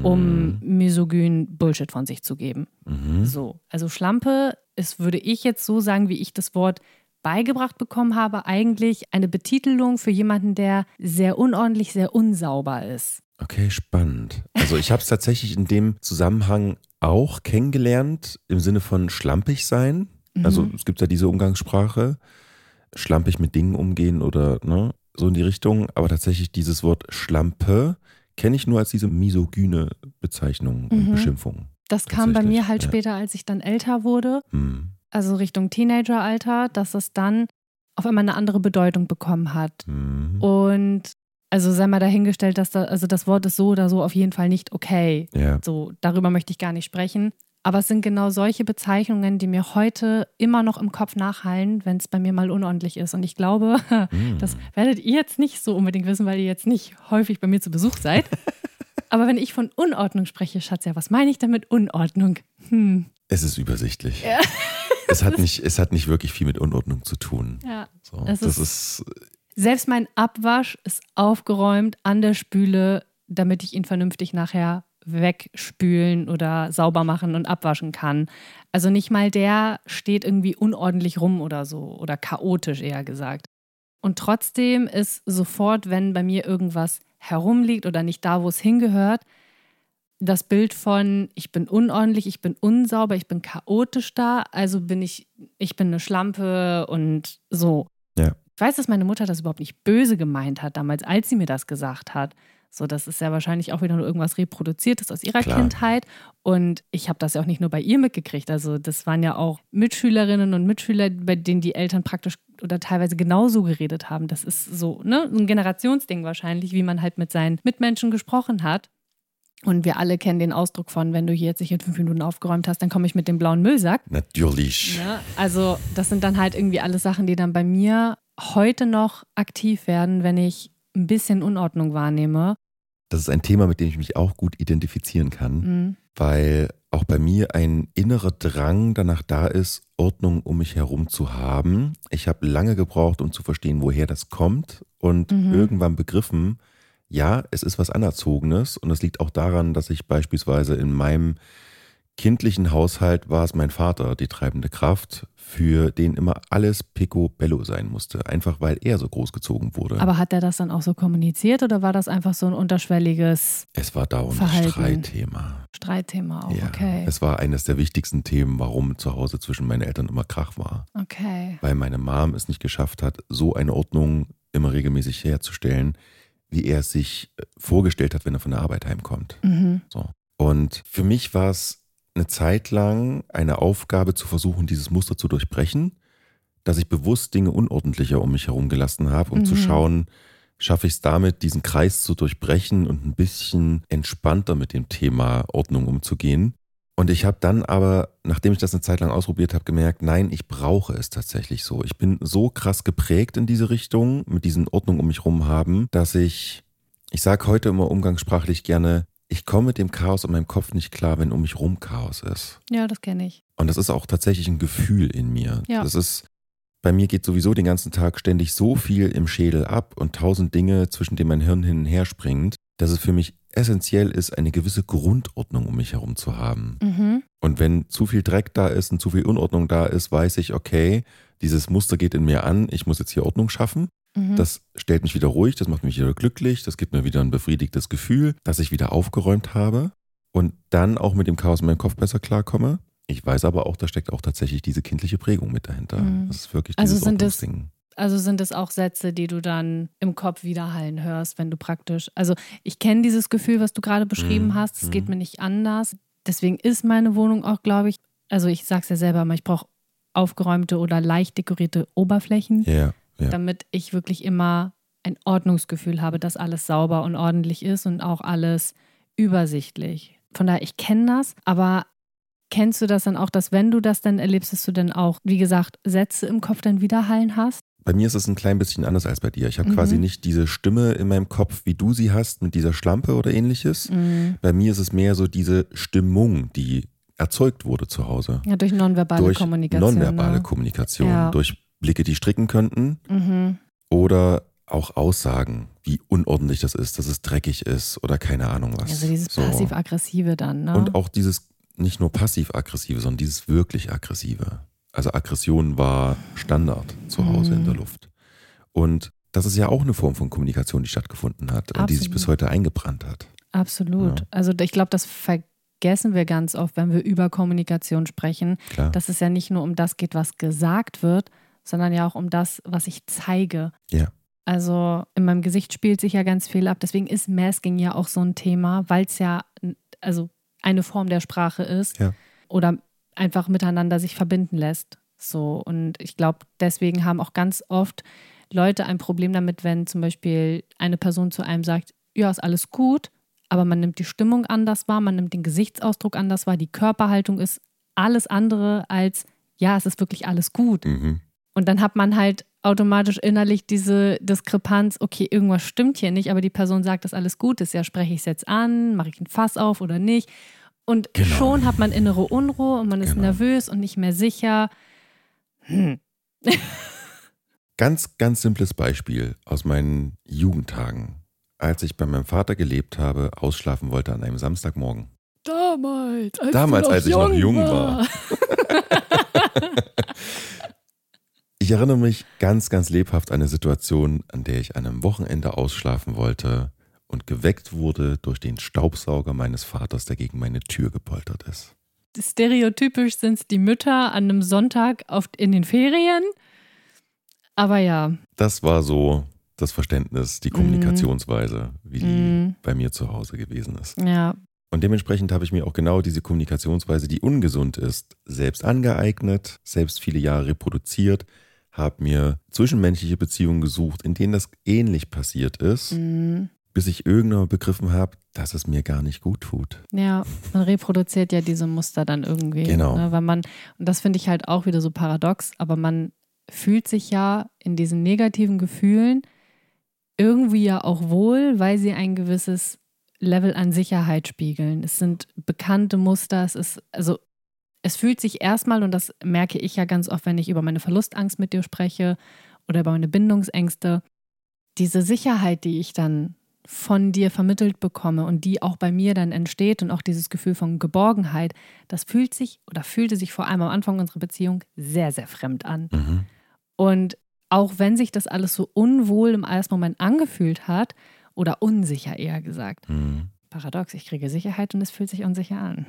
um misogyn Bullshit von sich zu geben. Mhm. So, also Schlampe ist, würde ich jetzt so sagen, wie ich das Wort beigebracht bekommen habe, eigentlich eine Betitelung für jemanden, der sehr unordentlich, sehr unsauber ist. Okay, spannend. Also ich habe es tatsächlich in dem Zusammenhang auch kennengelernt, im Sinne von schlampig sein. Mhm. Also es gibt ja diese Umgangssprache, schlampig mit Dingen umgehen oder ne, so in die Richtung. Aber tatsächlich dieses Wort Schlampe kenne ich nur als diese misogyne Bezeichnung und mhm. Beschimpfung. Das kam bei mir halt ja. später, als ich dann älter wurde, mhm. also Richtung Teenageralter, dass es dann auf einmal eine andere Bedeutung bekommen hat. Mhm. Und also sei mal dahingestellt, dass da, also das Wort ist so oder so auf jeden Fall nicht okay. Ja. So, darüber möchte ich gar nicht sprechen. Aber es sind genau solche Bezeichnungen, die mir heute immer noch im Kopf nachhallen, wenn es bei mir mal unordentlich ist. Und ich glaube, mm. das werdet ihr jetzt nicht so unbedingt wissen, weil ihr jetzt nicht häufig bei mir zu Besuch seid. Aber wenn ich von Unordnung spreche, Schatz, ja, was meine ich damit Unordnung? Hm. Es ist übersichtlich. Ja. Es hat nicht, es hat nicht wirklich viel mit Unordnung zu tun. Ja. So, das das ist, ist selbst mein Abwasch ist aufgeräumt an der Spüle, damit ich ihn vernünftig nachher wegspülen oder sauber machen und abwaschen kann. Also nicht mal der steht irgendwie unordentlich rum oder so oder chaotisch eher gesagt. Und trotzdem ist sofort, wenn bei mir irgendwas herumliegt oder nicht da, wo es hingehört, das Bild von ich bin unordentlich, ich bin unsauber, ich bin chaotisch da, also bin ich, ich bin eine Schlampe und so. Ja. Ich weiß, dass meine Mutter das überhaupt nicht böse gemeint hat damals, als sie mir das gesagt hat. So, das ist ja wahrscheinlich auch wieder nur irgendwas Reproduziertes aus ihrer Klar. Kindheit. Und ich habe das ja auch nicht nur bei ihr mitgekriegt. Also das waren ja auch Mitschülerinnen und Mitschüler, bei denen die Eltern praktisch oder teilweise genauso geredet haben. Das ist so, ne, ein Generationsding wahrscheinlich, wie man halt mit seinen Mitmenschen gesprochen hat. Und wir alle kennen den Ausdruck von, wenn du hier jetzt nicht in fünf Minuten aufgeräumt hast, dann komme ich mit dem blauen Müllsack. Natürlich. Ja, also das sind dann halt irgendwie alles Sachen, die dann bei mir heute noch aktiv werden, wenn ich ein bisschen Unordnung wahrnehme. Das ist ein Thema, mit dem ich mich auch gut identifizieren kann, mhm. weil auch bei mir ein innerer Drang danach da ist, Ordnung um mich herum zu haben. Ich habe lange gebraucht, um zu verstehen, woher das kommt und mhm. irgendwann begriffen, ja, es ist was Anerzogenes und es liegt auch daran, dass ich beispielsweise in meinem kindlichen Haushalt war es mein Vater, die treibende Kraft, für den immer alles picobello sein musste, einfach weil er so großgezogen wurde. Aber hat er das dann auch so kommuniziert oder war das einfach so ein unterschwelliges Es war dauernd Verhalten? Streitthema. Streitthema auch, ja, okay. Es war eines der wichtigsten Themen, warum zu Hause zwischen meinen Eltern immer Krach war. Okay. Weil meine Mom es nicht geschafft hat, so eine Ordnung immer regelmäßig herzustellen, wie er es sich vorgestellt hat, wenn er von der Arbeit heimkommt. Mhm. So. Und für mich war es eine Zeit lang eine Aufgabe zu versuchen, dieses Muster zu durchbrechen, dass ich bewusst Dinge unordentlicher um mich herum gelassen habe, um mhm. zu schauen, schaffe ich es damit, diesen Kreis zu durchbrechen und ein bisschen entspannter mit dem Thema Ordnung umzugehen. Und ich habe dann aber, nachdem ich das eine Zeit lang ausprobiert habe, gemerkt, nein, ich brauche es tatsächlich so. Ich bin so krass geprägt in diese Richtung, mit diesen Ordnung um mich herum haben, dass ich, ich sage heute immer umgangssprachlich gerne, ich komme mit dem Chaos in meinem Kopf nicht klar, wenn um mich rum Chaos ist. Ja, das kenne ich. Und das ist auch tatsächlich ein Gefühl in mir. Ja. Das ist, bei mir geht sowieso den ganzen Tag ständig so viel im Schädel ab und tausend Dinge, zwischen denen mein Hirn hin und her springt, dass es für mich essentiell ist, eine gewisse Grundordnung um mich herum zu haben. Mhm. Und wenn zu viel Dreck da ist und zu viel Unordnung da ist, weiß ich, okay, dieses Muster geht in mir an, ich muss jetzt hier Ordnung schaffen. Mhm. Das stellt mich wieder ruhig, das macht mich wieder glücklich, das gibt mir wieder ein befriedigtes Gefühl, dass ich wieder aufgeräumt habe und dann auch mit dem Chaos in meinem Kopf besser klarkomme. Ich weiß aber auch, da steckt auch tatsächlich diese kindliche Prägung mit dahinter. Mhm. Das ist wirklich dieses also sind Ordnungsding. Also sind es auch Sätze, die du dann im Kopf widerhallen hörst, wenn du praktisch, also ich kenne dieses Gefühl, was du gerade beschrieben Mhm. hast, es Mhm. geht mir nicht anders. Deswegen ist meine Wohnung auch, glaube ich, also ich sag's ja selber mal, ich brauche aufgeräumte oder leicht dekorierte Oberflächen, Ja, ja. damit ich wirklich immer ein Ordnungsgefühl habe, dass alles sauber und ordentlich ist und auch alles übersichtlich. Von daher, ich kenne das, aber kennst du das dann auch, dass wenn du das dann erlebst, dass du dann auch, wie gesagt, Sätze im Kopf dann widerhallen hast? Bei mir ist es ein klein bisschen anders als bei dir. Ich habe Mhm. quasi nicht diese Stimme in meinem Kopf, wie du sie hast, mit dieser Schlampe oder ähnliches. Mhm. Bei mir ist es mehr so diese Stimmung, die erzeugt wurde zu Hause. Ja, durch nonverbale durch Kommunikation. nonverbale ne? Kommunikation, Ja. durch Blicke, die stricken könnten Mhm. oder auch Aussagen, wie unordentlich das ist, dass es dreckig ist oder keine Ahnung was. Also dieses So. passiv-aggressive dann, ne? Und auch dieses nicht nur passiv-aggressive, sondern dieses wirklich aggressive. Also Aggression war Standard zu Hause mhm. in der Luft. Und das ist ja auch eine Form von Kommunikation, die stattgefunden hat Absolut. Und die sich bis heute eingebrannt hat. Absolut. Ja. Also ich glaube, das vergessen wir ganz oft, wenn wir über Kommunikation sprechen, Klar. dass es ja nicht nur um das geht, was gesagt wird, sondern ja auch um das, was ich zeige. Ja. Also in meinem Gesicht spielt sich ja ganz viel ab. Deswegen ist Masking ja auch so ein Thema, weil es ja also eine Form der Sprache ist ja. oder einfach miteinander sich verbinden lässt. So. Und ich glaube, deswegen haben auch ganz oft Leute ein Problem damit, wenn zum Beispiel eine Person zu einem sagt, ja, ist alles gut, aber man nimmt die Stimmung anders wahr, man nimmt den Gesichtsausdruck anders wahr, die Körperhaltung ist alles andere als, ja, es ist wirklich alles gut. Mhm. Und dann hat man halt automatisch innerlich diese Diskrepanz, okay, irgendwas stimmt hier nicht, aber die Person sagt, dass alles gut ist. Ja, spreche ich es jetzt an, mache ich ein Fass auf oder nicht? Und genau. schon hat man innere Unruhe und man ist genau. nervös und nicht mehr sicher. Hm. Ganz, ganz simples Beispiel aus meinen Jugendtagen. Als ich bei meinem Vater gelebt habe, ausschlafen wollte an einem Samstagmorgen. Damals, als, Damals, als ich noch jung war. war. Ich erinnere mich ganz, ganz lebhaft an eine Situation, an der ich an einem Wochenende ausschlafen wollte und geweckt wurde durch den Staubsauger meines Vaters, der gegen meine Tür gepoltert ist. Stereotypisch sind es die Mütter an einem Sonntag auf, in den Ferien. Aber ja. Das war so das Verständnis, die Kommunikationsweise, wie die mm. bei mir zu Hause gewesen ist. Ja. Und dementsprechend habe ich mir auch genau diese Kommunikationsweise, die ungesund ist, selbst angeeignet, selbst viele Jahre reproduziert, habe mir zwischenmenschliche Beziehungen gesucht, in denen das ähnlich passiert ist, mm. bis ich irgendwann begriffen habe, dass es mir gar nicht gut tut. Ja, man reproduziert ja diese Muster dann irgendwie. Genau. Ne, weil man, und das finde ich halt auch wieder so paradox, aber man fühlt sich ja in diesen negativen Gefühlen irgendwie ja auch wohl, weil sie ein gewisses Level an Sicherheit spiegeln. Es sind bekannte Muster, es ist, also es fühlt sich erstmal, und das merke ich ja ganz oft, wenn ich über meine Verlustangst mit dir spreche oder über meine Bindungsängste, diese Sicherheit, die ich dann von dir vermittelt bekomme und die auch bei mir dann entsteht und auch dieses Gefühl von Geborgenheit, das fühlt sich oder fühlte sich vor allem am Anfang unserer Beziehung sehr, sehr fremd an. Mhm. Und auch wenn sich das alles so unwohl im ersten Moment angefühlt hat, oder unsicher eher gesagt. Mhm. Paradox, ich kriege Sicherheit und es fühlt sich unsicher an.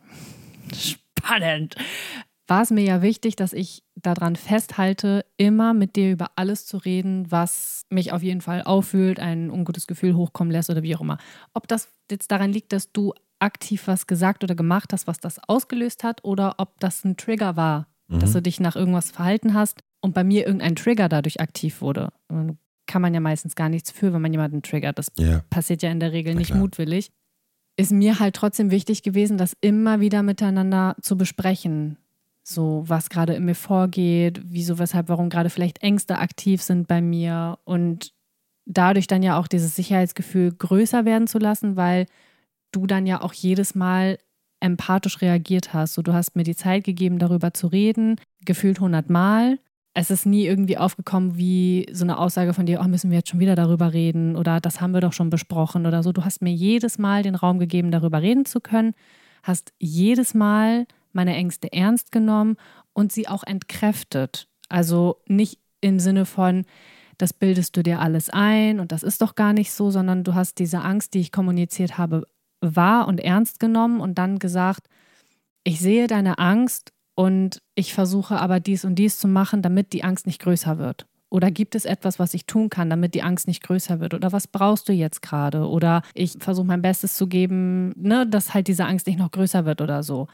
Spannend. War es mir ja wichtig, dass ich daran festhalte, immer mit dir über alles zu reden, was mich auf jeden Fall auffühlt, ein ungutes Gefühl hochkommen lässt oder wie auch immer. Ob das jetzt daran liegt, dass du aktiv was gesagt oder gemacht hast, was das ausgelöst hat, oder ob das ein Trigger war, mhm. dass du dich nach irgendwas verhalten hast und bei mir irgendein Trigger dadurch aktiv wurde. Kann man ja meistens gar nichts für, wenn man jemanden triggert. Das ja. passiert ja in der Regel Na nicht klar. mutwillig. Ist mir halt trotzdem wichtig gewesen, das immer wieder miteinander zu besprechen. So, was gerade in mir vorgeht, wieso, weshalb, warum gerade vielleicht Ängste aktiv sind bei mir und dadurch dann ja auch dieses Sicherheitsgefühl größer werden zu lassen, weil du dann ja auch jedes Mal empathisch reagiert hast. So, du hast mir die Zeit gegeben, darüber zu reden, gefühlt hundertmal. Es ist nie irgendwie aufgekommen wie so eine Aussage von dir, oh, müssen wir jetzt schon wieder darüber reden oder das haben wir doch schon besprochen oder so. Du hast mir jedes Mal den Raum gegeben, darüber reden zu können, hast jedes Mal meine Ängste ernst genommen und sie auch entkräftet. Also nicht im Sinne von, das bildest du dir alles ein und das ist doch gar nicht so, sondern du hast diese Angst, die ich kommuniziert habe, wahr und ernst genommen und dann gesagt, ich sehe deine Angst und ich versuche aber dies und dies zu machen, damit die Angst nicht größer wird. Oder gibt es etwas, was ich tun kann, damit die Angst nicht größer wird? Oder was brauchst du jetzt gerade? Oder ich versuche mein Bestes zu geben, ne, dass halt diese Angst nicht noch größer wird oder so.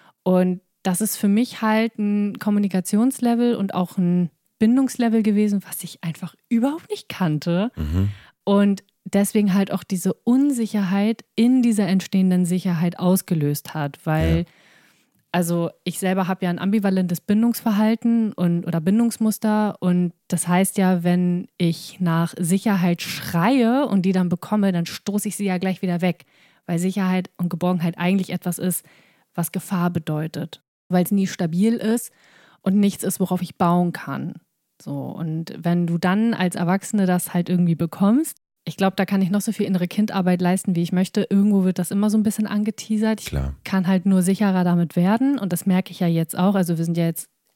Und das ist für mich halt ein Kommunikationslevel und auch ein Bindungslevel gewesen, was ich einfach überhaupt nicht kannte. Mhm. Und deswegen halt auch diese Unsicherheit in dieser entstehenden Sicherheit ausgelöst hat, weil ja. Also ich selber habe ja ein ambivalentes Bindungsverhalten und, oder Bindungsmuster und das heißt ja, wenn ich nach Sicherheit schreie und die dann bekomme, dann stoße ich sie ja gleich wieder weg, weil Sicherheit und Geborgenheit eigentlich etwas ist, was Gefahr bedeutet, weil es nie stabil ist und nichts ist, worauf ich bauen kann. So, und wenn du dann als Erwachsene das halt irgendwie bekommst, ich glaube, da kann ich noch so viel innere Kindarbeit leisten, wie ich möchte. Irgendwo wird das immer so ein bisschen angeteasert. Ich Klar. kann halt nur sicherer damit werden und das merke ich ja jetzt auch. Also wir sind ja jetzt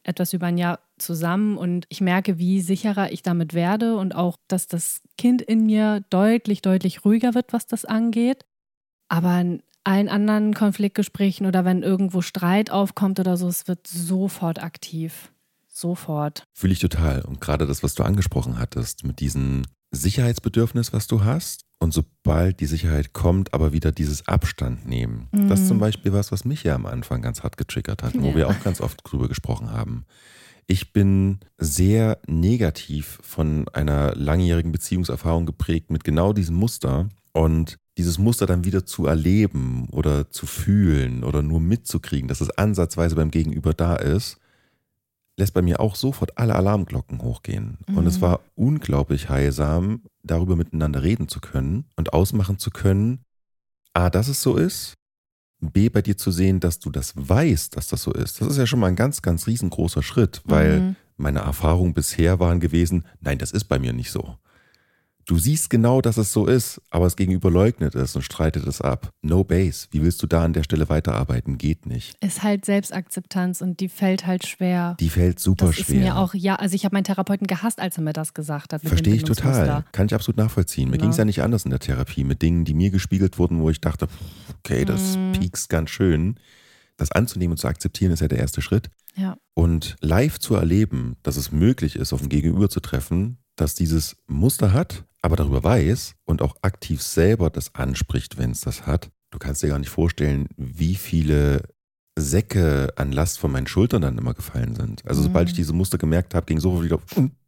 etwas über ein Jahr zusammen und ich merke, wie sicherer ich damit werde und auch, dass das Kind in mir deutlich, deutlich ruhiger wird, was das angeht. Aber in allen anderen Konfliktgesprächen oder wenn irgendwo Streit aufkommt oder so, es wird sofort aktiv. Sofort. Fühle ich total. Und gerade das, was du angesprochen hattest, mit diesem Sicherheitsbedürfnis, was du hast. Und sobald die Sicherheit kommt, aber wieder dieses Abstand nehmen. Mhm. Das ist zum Beispiel was, was mich ja am Anfang ganz hart getriggert hat, ja. wo wir auch ganz oft drüber gesprochen haben. Ich bin sehr negativ von einer langjährigen Beziehungserfahrung geprägt mit genau diesem Muster. Und dieses Muster dann wieder zu erleben oder zu fühlen oder nur mitzukriegen, dass es ansatzweise beim Gegenüber da ist, lässt bei mir auch sofort alle Alarmglocken hochgehen. Mhm. Und es war unglaublich heilsam, darüber miteinander reden zu können und ausmachen zu können, A, dass es so ist, B, bei dir zu sehen, dass du das weißt, dass das so ist. Das ist ja schon mal ein ganz, ganz riesengroßer Schritt, weil mhm. meine Erfahrungen bisher waren gewesen, nein, das ist bei mir nicht so. Du siehst genau, dass es so ist, aber das Gegenüber leugnet es und streitet es ab. No base. Wie willst du da an der Stelle weiterarbeiten? Geht nicht. Ist halt Selbstakzeptanz und die fällt halt schwer. Die fällt super das schwer. Das ist mir auch, ja, also ich habe meinen Therapeuten gehasst, als er mir das gesagt hat. Verstehe ich total. Kann ich absolut nachvollziehen. Mir ja. ging es ja nicht anders in der Therapie mit Dingen, die mir gespiegelt wurden, wo ich dachte, okay, das mm. piekst ganz schön. Das anzunehmen und zu akzeptieren ist ja der erste Schritt. Ja. Und live zu erleben, dass es möglich ist, auf ein Gegenüber zu treffen, das dieses Muster hat, aber darüber weiß und auch aktiv selber das anspricht, wenn es das hat. Du kannst dir gar nicht vorstellen, wie viele Säcke an Last von meinen Schultern dann immer gefallen sind. Also mhm. sobald ich diese Muster gemerkt habe, ging sofort wieder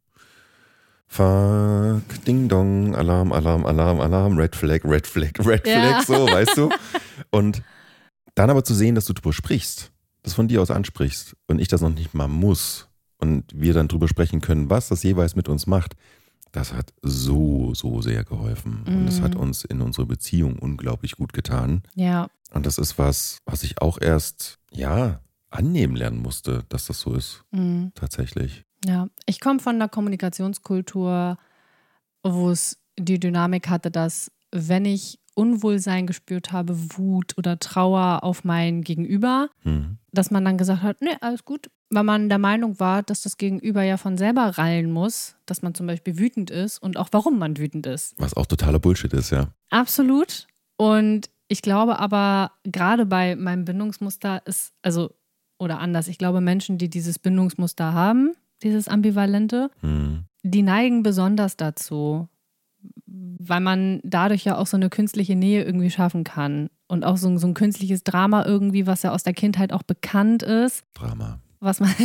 Fuck, Ding Dong, Alarm, Alarm, Alarm, Alarm, Red Flag, Red Flag, Red ja. Flag, so, weißt du? Und dann aber zu sehen, dass du drüber sprichst, das von dir aus ansprichst und ich das noch nicht mal muss und wir dann drüber sprechen können, was das jeweils mit uns macht, das hat so, so sehr geholfen. Mhm. Und es hat uns in unserer Beziehung unglaublich gut getan. Ja. Und das ist was, was ich auch erst, ja, annehmen lernen musste, dass das so ist. Mhm. Tatsächlich. Ja, ich komme von einer Kommunikationskultur, wo es die Dynamik hatte, dass wenn ich Unwohlsein gespürt habe, Wut oder Trauer auf mein Gegenüber, mhm. dass man dann gesagt hat, nee, alles gut, weil man der Meinung war, dass das Gegenüber ja von selber rallen muss, dass man zum Beispiel wütend ist und auch warum man wütend ist. Was auch totaler Bullshit ist, ja. Absolut. Und ich glaube aber, gerade bei meinem Bindungsmuster ist, also, oder anders, ich glaube, Menschen, die dieses Bindungsmuster haben, dieses Ambivalente, mhm. die neigen besonders dazu, weil man dadurch ja auch so eine künstliche Nähe irgendwie schaffen kann und auch so, so ein künstliches Drama irgendwie, was ja aus der Kindheit auch bekannt ist. Drama. Was man,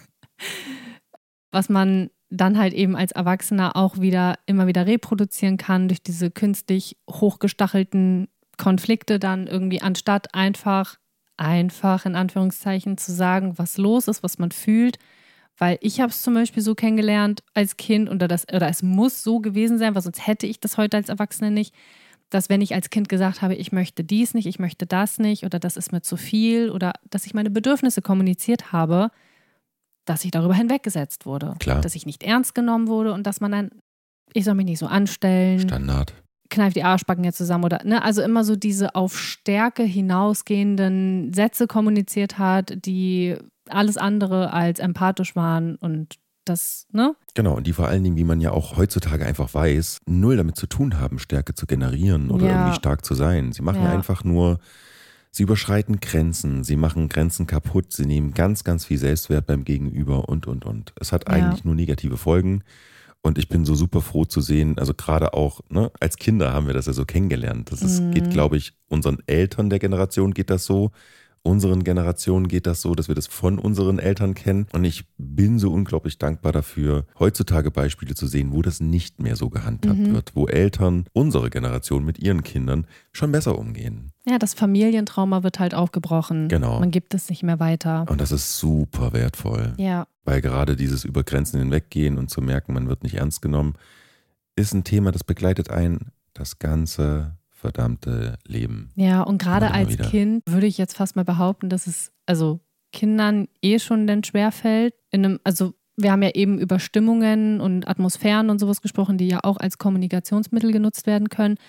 was man dann halt eben als Erwachsener auch wieder immer wieder reproduzieren kann durch diese künstlich hochgestachelten Konflikte dann irgendwie, anstatt einfach, einfach in Anführungszeichen zu sagen, was los ist, was man fühlt. Weil ich habe es zum Beispiel so kennengelernt als Kind oder, das, oder es muss so gewesen sein, weil sonst hätte ich das heute als Erwachsene nicht, dass wenn ich als Kind gesagt habe, ich möchte dies nicht, ich möchte das nicht oder das ist mir zu viel oder dass ich meine Bedürfnisse kommuniziert habe, dass ich darüber hinweggesetzt wurde. Klar. Dass ich nicht ernst genommen wurde und dass man dann, ich soll mich nicht so anstellen. Standard. Kneif die Arschbacken jetzt zusammen oder, ne, also immer so diese auf Stärke hinausgehenden Sätze kommuniziert hat, die alles andere als empathisch waren und das, ne? Genau, und die vor allen Dingen, wie man ja auch heutzutage einfach weiß, null damit zu tun haben, Stärke zu generieren oder ja. irgendwie stark zu sein. Sie machen ja. einfach nur, sie überschreiten Grenzen, sie machen Grenzen kaputt, sie nehmen ganz, ganz viel Selbstwert beim Gegenüber und, und, und. Es hat eigentlich ja. nur negative Folgen. Und ich bin so super froh zu sehen, also gerade auch, ne, als Kinder haben wir das ja so kennengelernt. Das ist, mhm. geht, glaube ich, unseren Eltern der Generation geht das so. Unseren Generationen geht das so, dass wir das von unseren Eltern kennen. Und ich bin so unglaublich dankbar dafür, heutzutage Beispiele zu sehen, wo das nicht mehr so gehandhabt mhm. wird. Wo Eltern, unsere Generation mit ihren Kindern schon besser umgehen. Ja, das Familientrauma wird halt aufgebrochen. Genau. Man gibt es nicht mehr weiter. Und das ist super wertvoll. Ja. Weil gerade dieses über Grenzen hinweggehen und zu merken, man wird nicht ernst genommen, ist ein Thema, das begleitet einen das ganze verdammte Leben. Ja, und gerade als wieder. Kind würde ich jetzt fast mal behaupten, dass es also Kindern eh schon dann schwerfällt. In einem, also wir haben ja eben über Stimmungen und Atmosphären und sowas gesprochen, die ja auch als Kommunikationsmittel genutzt werden können.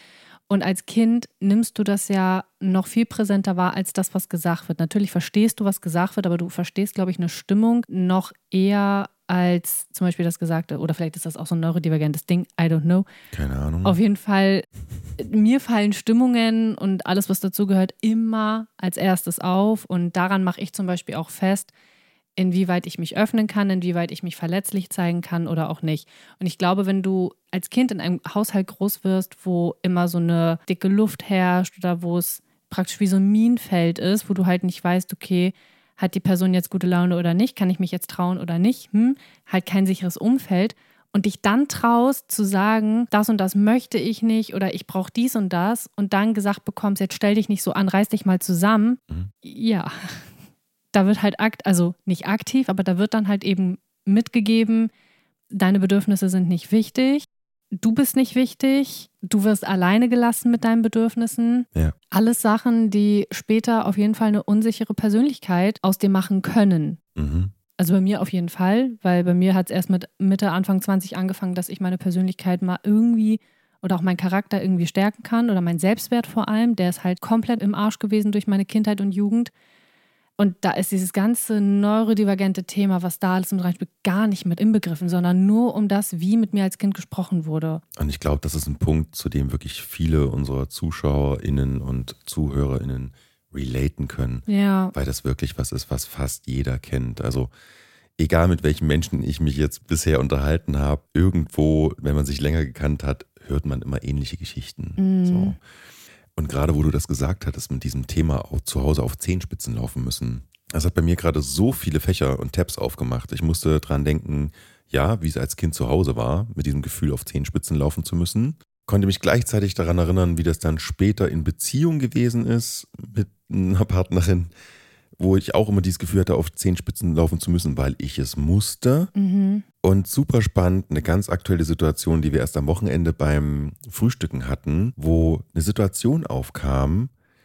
Und als Kind nimmst du das ja noch viel präsenter wahr als das, was gesagt wird. Natürlich verstehst du, was gesagt wird, aber du verstehst, glaube ich, eine Stimmung noch eher als zum Beispiel das Gesagte. Oder vielleicht ist das auch so ein neurodivergentes Ding. I don't know. Keine Ahnung. Auf jeden Fall, mir fallen Stimmungen und alles, was dazugehört, immer als erstes auf. Und daran mache ich zum Beispiel auch fest, inwieweit ich mich öffnen kann, inwieweit ich mich verletzlich zeigen kann oder auch nicht. Und ich glaube, wenn du als Kind in einem Haushalt groß wirst, wo immer so eine dicke Luft herrscht oder wo es praktisch wie so ein Minenfeld ist, wo du halt nicht weißt, okay, hat die Person jetzt gute Laune oder nicht, kann ich mich jetzt trauen oder nicht, hm, halt kein sicheres Umfeld und dich dann traust zu sagen, das und das möchte ich nicht oder ich brauche dies und das und dann gesagt bekommst, jetzt stell dich nicht so an, reiß dich mal zusammen, mhm. ja, da wird halt, akt, also nicht aktiv, aber da wird dann halt eben mitgegeben, deine Bedürfnisse sind nicht wichtig, du bist nicht wichtig, du wirst alleine gelassen mit deinen Bedürfnissen. Ja. Alles Sachen, die später auf jeden Fall eine unsichere Persönlichkeit aus dir machen können. Mhm. Also bei mir auf jeden Fall, weil bei mir hat es erst mit Mitte, Anfang zwanzig angefangen, dass ich meine Persönlichkeit mal irgendwie oder auch meinen Charakter irgendwie stärken kann oder meinen Selbstwert vor allem. Der ist halt komplett im Arsch gewesen durch meine Kindheit und Jugend. Und da ist dieses ganze neurodivergente Thema, was da alles mit reinspielt, gar nicht mit inbegriffen, sondern nur um das, wie mit mir als Kind gesprochen wurde. Und ich glaube, das ist ein Punkt, zu dem wirklich viele unserer ZuschauerInnen und ZuhörerInnen relaten können. Ja. Weil das wirklich was ist, was fast jeder kennt. Also egal mit welchen Menschen ich mich jetzt bisher unterhalten habe, irgendwo, wenn man sich länger gekannt hat, hört man immer ähnliche Geschichten. Mhm. So. Und gerade wo du das gesagt hattest, mit diesem Thema auch zu Hause auf Zehenspitzen laufen müssen, das hat bei mir gerade so viele Fächer und Tabs aufgemacht. Ich musste dran denken, ja, wie es als Kind zu Hause war, mit diesem Gefühl auf Zehenspitzen laufen zu müssen. Konnte mich gleichzeitig daran erinnern, wie das dann später in Beziehung gewesen ist mit einer Partnerin, wo ich auch immer dieses Gefühl hatte, auf Zehenspitzen laufen zu müssen, weil ich es musste. Mhm. Und super spannend, eine ganz aktuelle Situation, die wir erst am Wochenende beim Frühstücken hatten, wo eine Situation aufkam,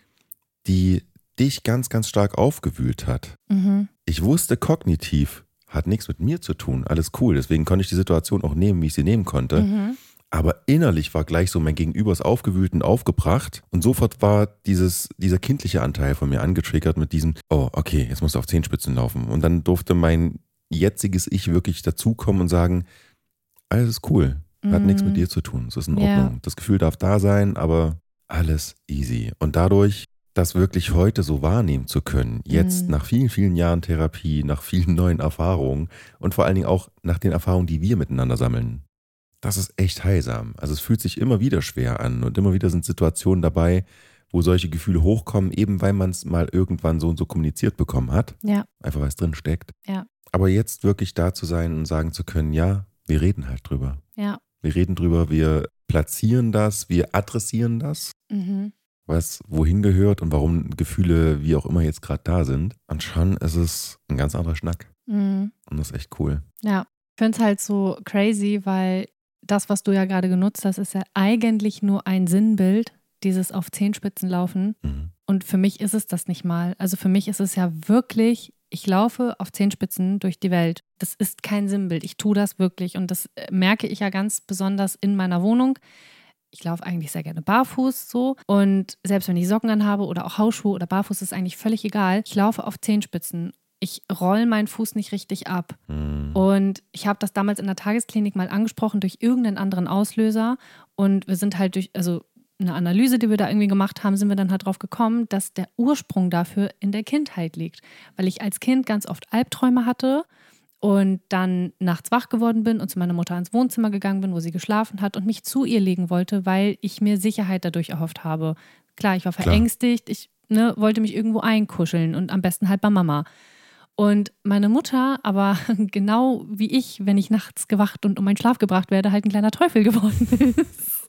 die dich ganz, ganz stark aufgewühlt hat. Mhm. Ich wusste kognitiv, hat nichts mit mir zu tun, alles cool. Deswegen konnte ich die Situation auch nehmen, wie ich sie nehmen konnte. Mhm. Aber innerlich war gleich so, mein Gegenüber ist aufgewühlt und aufgebracht. Und sofort war dieses, dieser kindliche Anteil von mir angetriggert mit diesem, oh, okay, jetzt musst du auf Zehenspitzen laufen. Und dann durfte mein jetziges Ich wirklich dazukommen und sagen, alles ist cool, hat Mhm. nichts mit dir zu tun, es ist in Ja. Ordnung. Das Gefühl darf da sein, aber alles easy. Und dadurch, das wirklich heute so wahrnehmen zu können, jetzt Mhm. nach vielen, vielen Jahren Therapie, nach vielen neuen Erfahrungen und vor allen Dingen auch nach den Erfahrungen, die wir miteinander sammeln, das ist echt heilsam. Also es fühlt sich immer wieder schwer an und immer wieder sind Situationen dabei, wo solche Gefühle hochkommen, eben weil man es mal irgendwann so und so kommuniziert bekommen hat. Ja. Einfach weil es drin steckt. Ja. Aber jetzt wirklich da zu sein und sagen zu können, ja, wir reden halt drüber. Ja. Wir reden drüber, wir platzieren das, wir adressieren das, Mhm. was wohin gehört und warum Gefühle wie auch immer jetzt gerade da sind. Und schon ist es ein ganz anderer Schnack. Mhm. Und das ist echt cool. Ja. Ich finde es halt so crazy, weil das, was du ja gerade genutzt hast, ist ja eigentlich nur ein Sinnbild, dieses auf Zehenspitzen laufen. Mhm. Und für mich ist es das nicht mal. Also für mich ist es ja wirklich, ich laufe auf Zehenspitzen durch die Welt. Das ist kein Sinnbild. Ich tue das wirklich. Und das merke ich ja ganz besonders in meiner Wohnung. Ich laufe eigentlich sehr gerne barfuß so. Und selbst wenn ich Socken anhabe oder auch Hausschuhe oder barfuß, ist eigentlich völlig egal. Ich laufe auf Zehenspitzen. Ich roll meinen Fuß nicht richtig ab. Mhm. Und ich habe das damals in der Tagesklinik mal angesprochen durch irgendeinen anderen Auslöser. Und wir sind halt durch, also eine Analyse, die wir da irgendwie gemacht haben, sind wir dann halt drauf gekommen, dass der Ursprung dafür in der Kindheit liegt. Weil ich als Kind ganz oft Albträume hatte und dann nachts wach geworden bin und zu meiner Mutter ins Wohnzimmer gegangen bin, wo sie geschlafen hat und mich zu ihr legen wollte, weil ich mir Sicherheit dadurch erhofft habe. Klar, ich war verängstigt, ich ne, wollte mich irgendwo einkuscheln und am besten halt bei Mama. Und meine Mutter, aber genau wie ich, wenn ich nachts gewacht und um meinen Schlaf gebracht werde, halt ein kleiner Teufel geworden ist.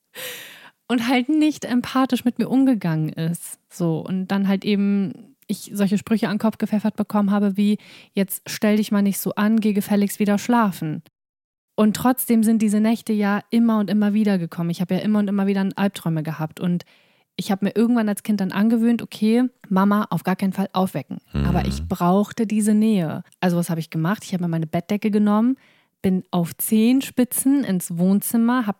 Und halt nicht empathisch mit mir umgegangen ist. So, und dann halt eben ich solche Sprüche an den Kopf gepfeffert bekommen habe wie, jetzt stell dich mal nicht so an, geh gefälligst wieder schlafen. Und trotzdem sind diese Nächte ja immer und immer wieder gekommen. Ich habe ja immer und immer wieder Albträume gehabt. Und ich habe mir irgendwann als Kind dann angewöhnt, okay, Mama auf gar keinen Fall aufwecken. Hm. Aber ich brauchte diese Nähe. Also was habe ich gemacht? Ich habe mir meine Bettdecke genommen, bin auf Zehenspitzen ins Wohnzimmer, habe mich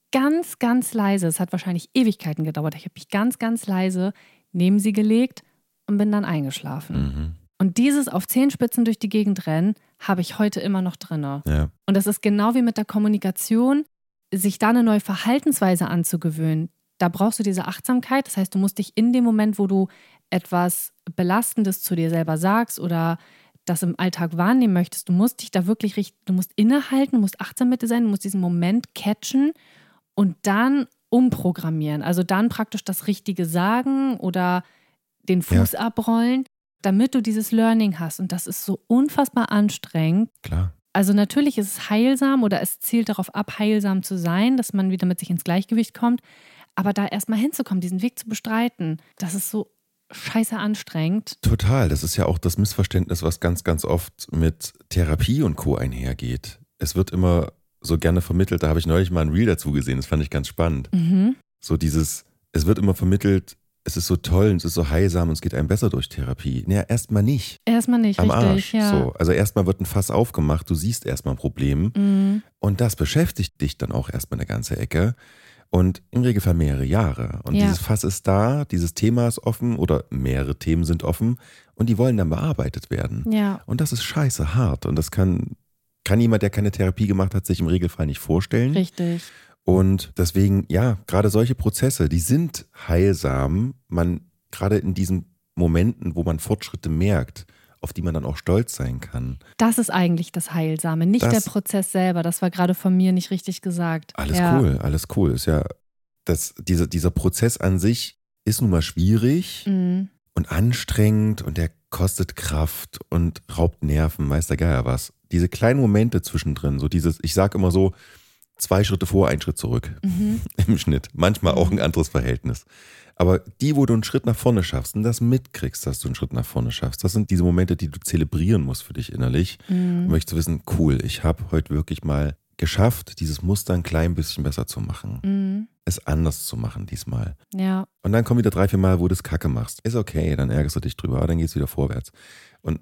ganz, ganz leise, es hat wahrscheinlich Ewigkeiten gedauert, ich habe mich ganz, ganz leise neben sie gelegt und bin dann eingeschlafen. Mhm. Und dieses auf Zehenspitzen durch die Gegend rennen, habe ich heute immer noch drin. Ja. Und das ist genau wie mit der Kommunikation, sich da eine neue Verhaltensweise anzugewöhnen. Da brauchst du diese Achtsamkeit. Das heißt, du musst dich in dem Moment, wo du etwas Belastendes zu dir selber sagst oder das im Alltag wahrnehmen möchtest, du musst dich da wirklich richtig, du musst innehalten, du musst achtsam mit dir sein, du musst diesen Moment catchen und dann umprogrammieren. Also dann praktisch das Richtige sagen oder den Fuß Ja. abrollen, damit du dieses Learning hast. Und das ist so unfassbar anstrengend. Klar. Also natürlich ist es heilsam oder es zielt darauf ab, heilsam zu sein, dass man wieder mit sich ins Gleichgewicht kommt. Aber da erstmal hinzukommen, diesen Weg zu bestreiten, das ist so scheiße anstrengend. Total. Das ist ja auch das Missverständnis, was ganz, ganz oft mit Therapie und Co. einhergeht. Es wird immer so gerne vermittelt, da habe ich neulich mal ein Reel dazu gesehen, das fand ich ganz spannend. Mhm. So dieses, es wird immer vermittelt, es ist so toll und es ist so heilsam und es geht einem besser durch Therapie. Naja, erstmal nicht. Erstmal nicht, Am richtig. Arsch. Ja. So. Also erstmal wird ein Fass aufgemacht, du siehst erstmal ein Problem Mhm. und das beschäftigt dich dann auch erstmal eine ganze Ecke und im Regelfall mehrere Jahre. Und Ja. dieses Fass ist da, dieses Thema ist offen oder mehrere Themen sind offen und die wollen dann bearbeitet werden. Ja. Und das ist scheiße hart und das kann, kann jemand, der keine Therapie gemacht hat, sich im Regelfall nicht vorstellen. Richtig. Und deswegen, ja, gerade solche Prozesse, die sind heilsam. Man, gerade in diesen Momenten, wo man Fortschritte merkt, auf die man dann auch stolz sein kann. Das ist eigentlich das Heilsame, nicht Das- der Prozess selber. Das war gerade von mir nicht richtig gesagt. Alles ja. cool, alles cool. Ist ja, das, dieser, dieser Prozess an sich ist nun mal schwierig Mhm. und anstrengend und der kostet Kraft und raubt Nerven, weiß der Geier was. Diese kleinen Momente zwischendrin, so dieses, ich sag immer so, zwei Schritte vor, ein Schritt zurück Mhm. im Schnitt. Manchmal auch ein anderes Verhältnis. Aber die, wo du einen Schritt nach vorne schaffst und das mitkriegst, dass du einen Schritt nach vorne schaffst, das sind diese Momente, die du zelebrieren musst für dich innerlich. Mhm. Um möchtest wissen, cool, ich habe heute wirklich mal geschafft, dieses Muster ein klein bisschen besser zu machen. Mhm. Es anders zu machen diesmal. Ja. Und dann kommen wieder drei, vier Mal, wo du es kacke machst. Ist okay, dann ärgerst du dich drüber, aber dann geht's wieder vorwärts. Und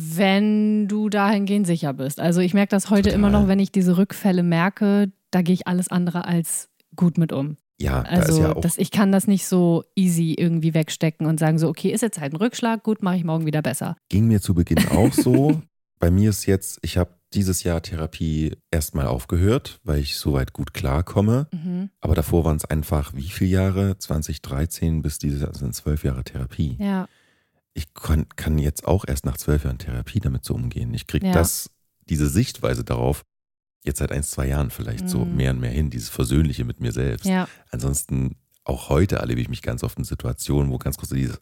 Wenn du dahingehend sicher bist. Also ich merke das heute Total. immer noch, wenn ich diese Rückfälle merke, da gehe ich alles andere als gut mit um. ja, da Also ist ja auch, das, ich kann das nicht so easy irgendwie wegstecken und sagen so, okay, ist jetzt halt ein Rückschlag, gut, mache ich morgen wieder besser. ging mir zu Beginn auch so. Bei mir ist jetzt, ich habe dieses Jahr Therapie erstmal aufgehört, weil ich soweit gut klarkomme. Mhm. Aber davor waren es einfach wie viele Jahre? zwanzig dreizehn bis dieses Jahr sind zwölf Jahre Therapie. Ja, Ich kann, kann jetzt auch erst nach zwölf Jahren Therapie damit so umgehen. Ich kriege Ja. das, diese Sichtweise darauf, jetzt seit ein, zwei Jahren vielleicht so Mhm. mehr und mehr hin, dieses Versöhnliche mit mir selbst. ja. Ansonsten, auch heute erlebe ich mich ganz oft in Situationen, wo ganz kurz so dieses,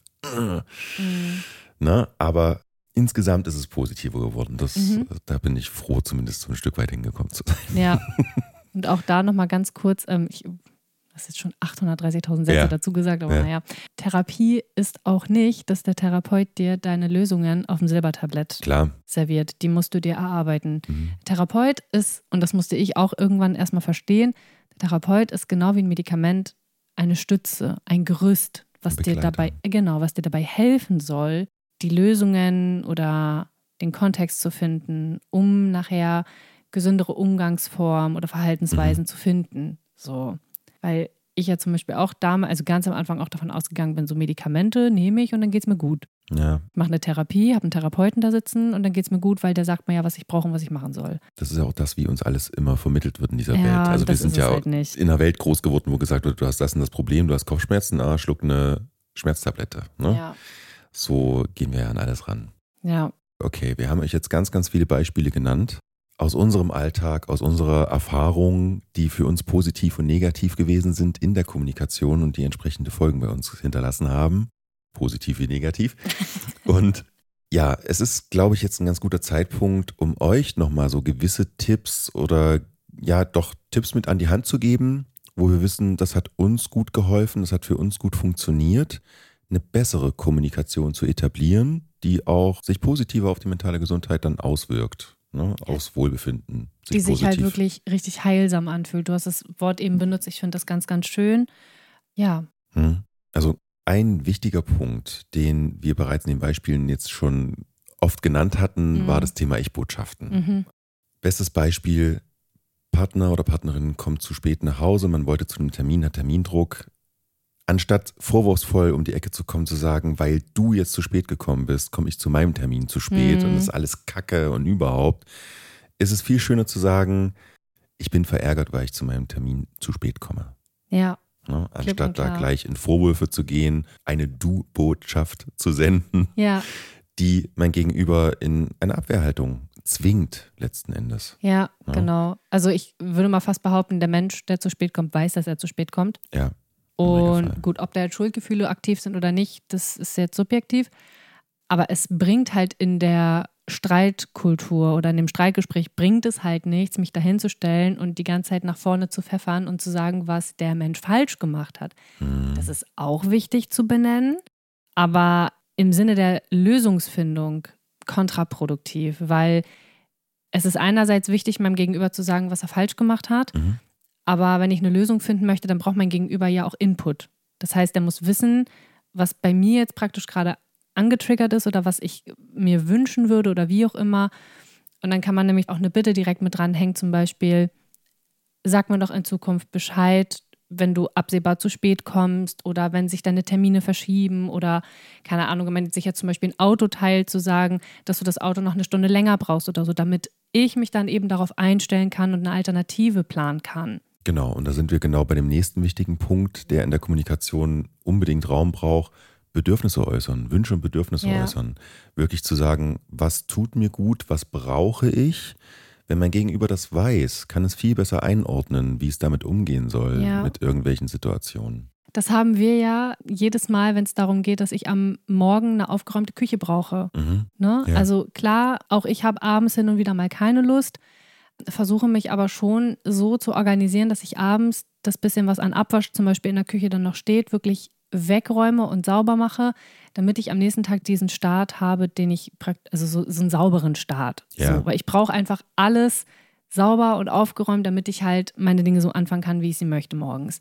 Mhm. ne, aber insgesamt ist es positiver geworden. Das, Mhm. Da bin ich froh, zumindest so ein Stück weit hingekommen zu sein. Ja. Und auch da nochmal ganz kurz, ähm, ich, das ist jetzt schon achthundertdreißigtausend Sätze Ja. dazu gesagt, aber Ja. naja. Therapie ist auch nicht, dass der Therapeut dir deine Lösungen auf dem Silbertablett Klar. serviert. Die musst du dir erarbeiten. Mhm. Therapeut ist, und das musste ich auch irgendwann erstmal verstehen, der Therapeut ist genau wie ein Medikament eine Stütze, ein Gerüst, was Ein dir Begleiter. dabei, genau, was dir dabei helfen soll, die Lösungen oder den Kontext zu finden, um nachher gesündere Umgangsformen oder Verhaltensweisen Mhm. zu finden. So. Weil ich ja zum Beispiel auch damals, also ganz am Anfang auch davon ausgegangen bin, so Medikamente nehme ich und dann geht es mir gut. Ja, Ich mache eine Therapie, habe einen Therapeuten da sitzen und dann geht es mir gut, weil der sagt mir ja, was ich brauche und was ich machen soll. das ist ja auch das, wie uns alles immer vermittelt wird in dieser Ja, Welt. Also wir das sind ist ja es auch halt nicht. in einer Welt groß geworden, wo gesagt wird, du hast das und das Problem, du hast Kopfschmerzen, ah, schluck eine Schmerztablette. Ne? Ja. So gehen wir ja an alles ran. Ja. Okay, wir haben euch jetzt ganz, ganz viele Beispiele genannt. Aus unserem Alltag, aus unserer Erfahrung, die für uns positiv und negativ gewesen sind in der Kommunikation und die entsprechende Folgen bei uns hinterlassen haben. Positiv wie negativ. Und ja, es ist, glaube ich, jetzt ein ganz guter Zeitpunkt, um euch nochmal so gewisse Tipps oder ja, doch Tipps mit an die Hand zu geben, wo wir wissen, das hat uns gut geholfen, das hat für uns gut funktioniert, eine bessere Kommunikation zu etablieren, die auch sich positiver auf die mentale Gesundheit dann auswirkt, ne? Aufs Wohlbefinden. Die sich positiv. halt wirklich richtig heilsam anfühlt. Du hast das Wort eben benutzt, ich finde das ganz, ganz schön. Ja. Hm. Also ein wichtiger Punkt, den wir bereits in den Beispielen jetzt schon oft genannt hatten, Mhm. war das Thema Ich-Botschaften. Mhm. Bestes Beispiel, Partner oder Partnerin kommt zu spät nach Hause, man wollte zu einem Termin, hat Termindruck. Anstatt vorwurfsvoll um die Ecke zu kommen, zu sagen, weil du jetzt zu spät gekommen bist, komme ich zu meinem Termin zu spät Mhm. und das ist alles Kacke und überhaupt, ist es viel schöner zu sagen, ich bin verärgert, weil ich zu meinem Termin zu spät komme. Ja. Ne? Klipp und Anstatt da klar. gleich in Vorwürfe zu gehen, eine Du-Botschaft zu senden, Ja, die mein Gegenüber in eine Abwehrhaltung zwingt, letzten Endes. ja, Ja. genau. Also ich würde mal fast behaupten, der Mensch, der zu spät kommt, weiß, dass er zu spät kommt. Ja. im Regelfall. Und gut, ob da jetzt Schuldgefühle aktiv sind oder nicht, das ist jetzt subjektiv. Aber es bringt halt in der Streitkultur oder in dem Streitgespräch bringt es halt nichts, mich dahinzustellen und die ganze Zeit nach vorne zu pfeffern und zu sagen, was der Mensch falsch gemacht hat. Mhm. Das ist auch wichtig zu benennen, aber im Sinne der Lösungsfindung kontraproduktiv, weil es ist einerseits wichtig, meinem Gegenüber zu sagen, was er falsch gemacht hat, Mhm. aber wenn ich eine Lösung finden möchte, dann braucht mein Gegenüber ja auch Input. Das heißt, er muss wissen, was bei mir jetzt praktisch gerade angetriggert ist oder was ich mir wünschen würde oder wie auch immer. Und dann kann man nämlich auch eine Bitte direkt mit dranhängen, zum Beispiel, sag mir doch in Zukunft Bescheid, wenn du absehbar zu spät kommst oder wenn sich deine Termine verschieben oder, keine Ahnung, wenn sich jetzt zum Beispiel ein Auto teilt, zu sagen, dass du das Auto noch eine Stunde länger brauchst oder so, damit ich mich dann eben darauf einstellen kann und eine Alternative planen kann. Genau, und da sind wir genau bei dem nächsten wichtigen Punkt, der in der Kommunikation unbedingt Raum braucht. Bedürfnisse äußern, Wünsche und Bedürfnisse Ja. äußern. Wirklich zu sagen, was tut mir gut, was brauche ich? Wenn mein Gegenüber das weiß, kann es viel besser einordnen, wie es damit umgehen soll, Ja. mit irgendwelchen Situationen. Das haben wir ja jedes Mal, wenn es darum geht, dass ich am Morgen eine aufgeräumte Küche brauche. Mhm. Ne? Ja. Also klar, auch ich habe abends hin und wieder mal keine Lust, versuche mich aber schon so zu organisieren, dass ich abends das bisschen, was an Abwasch zum Beispiel in der Küche dann noch steht, wirklich wegräume und sauber mache, damit ich am nächsten Tag diesen Start habe, den ich praktisch, also so, so einen sauberen Start. Ja. So, weil ich brauche einfach alles sauber und aufgeräumt, damit ich halt meine Dinge so anfangen kann, wie ich sie möchte morgens.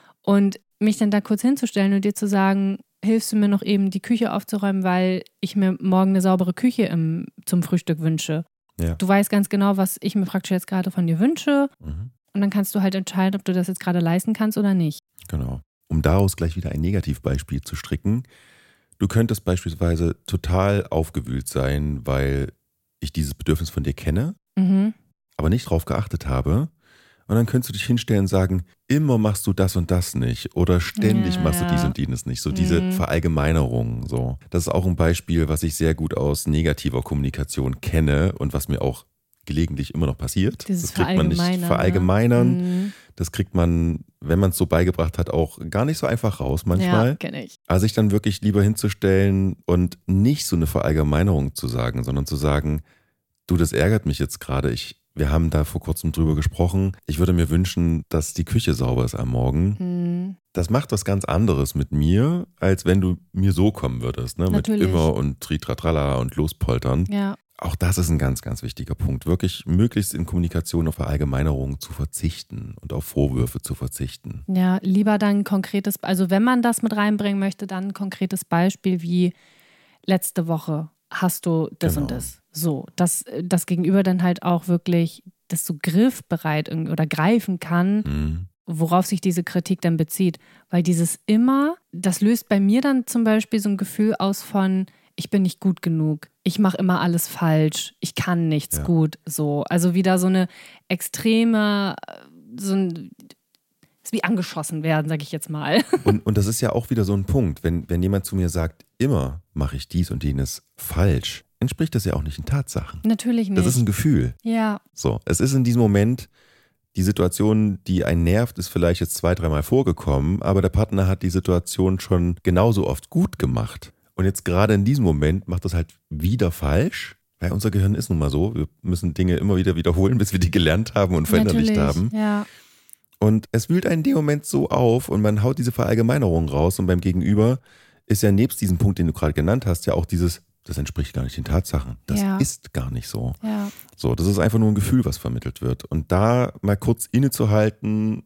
Und mich dann da kurz hinzustellen und dir zu sagen, hilfst du mir noch eben die Küche aufzuräumen, weil ich mir morgen eine saubere Küche im, zum Frühstück wünsche. Ja. Du weißt ganz genau, was ich mir praktisch jetzt gerade von dir wünsche Mhm. und dann kannst du halt entscheiden, ob du das jetzt gerade leisten kannst oder nicht. Genau. Um daraus gleich wieder ein Negativbeispiel zu stricken. Du könntest beispielsweise total aufgewühlt sein, weil ich dieses Bedürfnis von dir kenne, Mhm. aber nicht drauf geachtet habe. Und dann könntest du dich hinstellen und sagen, immer machst du das und das nicht oder ständig Ja, machst du ja. dies und jenes nicht. So diese Mhm. Verallgemeinerung. So. Das ist auch ein Beispiel, was ich sehr gut aus negativer Kommunikation kenne und was mir auch gelegentlich immer noch passiert. Dieses das kriegt man nicht Verallgemeinern, verallgemeinern. Ne? Mhm. Das kriegt man, wenn man es so beigebracht hat, auch gar nicht so einfach raus Ja, manchmal. kenne ich. Also sich dann wirklich lieber hinzustellen und nicht so eine Verallgemeinerung zu sagen, sondern zu sagen, du, das ärgert mich jetzt gerade. Ich, wir haben da vor kurzem drüber gesprochen. Ich würde mir wünschen, dass die Küche sauber ist am Morgen. Mhm. Das macht was ganz anderes mit mir, als wenn du mir so kommen würdest, ne? Mit Natürlich. immer und Tritratrala und lospoltern. Ja. Auch das ist ein ganz, ganz wichtiger Punkt. Wirklich möglichst in Kommunikation auf Verallgemeinerungen zu verzichten und auf Vorwürfe zu verzichten. Ja, lieber dann ein konkretes, also wenn man das mit reinbringen möchte, dann ein konkretes Beispiel wie letzte Woche hast du das Genau. und das. So, dass das Gegenüber dann halt auch wirklich das so griffbereit irgendwie oder greifen kann, Mhm. worauf sich diese Kritik dann bezieht. Weil dieses immer, das löst bei mir dann zum Beispiel so ein Gefühl aus von, ich bin nicht gut genug, ich mache immer alles falsch, ich kann nichts Ja. gut. So, also wieder so eine extreme, so ein, ist wie angeschossen werden, sag ich jetzt mal. Und, und das ist ja auch wieder so ein Punkt, wenn, wenn jemand zu mir sagt, immer mache ich dies und jenes falsch, entspricht das ja auch nicht den Tatsachen. Natürlich nicht. Das ist ein Gefühl. ja, So, es ist in diesem Moment, die Situation, die einen nervt, ist vielleicht jetzt zwei, dreimal vorgekommen, aber der Partner hat die Situation schon genauso oft gut gemacht. Und jetzt gerade in diesem Moment macht das halt wieder falsch, weil unser Gehirn ist nun mal so, wir müssen Dinge immer wieder wiederholen, bis wir die gelernt haben und verinnerlicht natürlich. haben. Ja, Und es wühlt einen in dem Moment so auf und man haut diese Verallgemeinerung raus und beim Gegenüber ist ja nebst diesem Punkt, den du gerade genannt hast, ja auch dieses, das entspricht gar nicht den Tatsachen. Das Ja. ist gar nicht so. ja. So, das ist einfach nur ein Gefühl, was vermittelt wird. Und da mal kurz innezuhalten,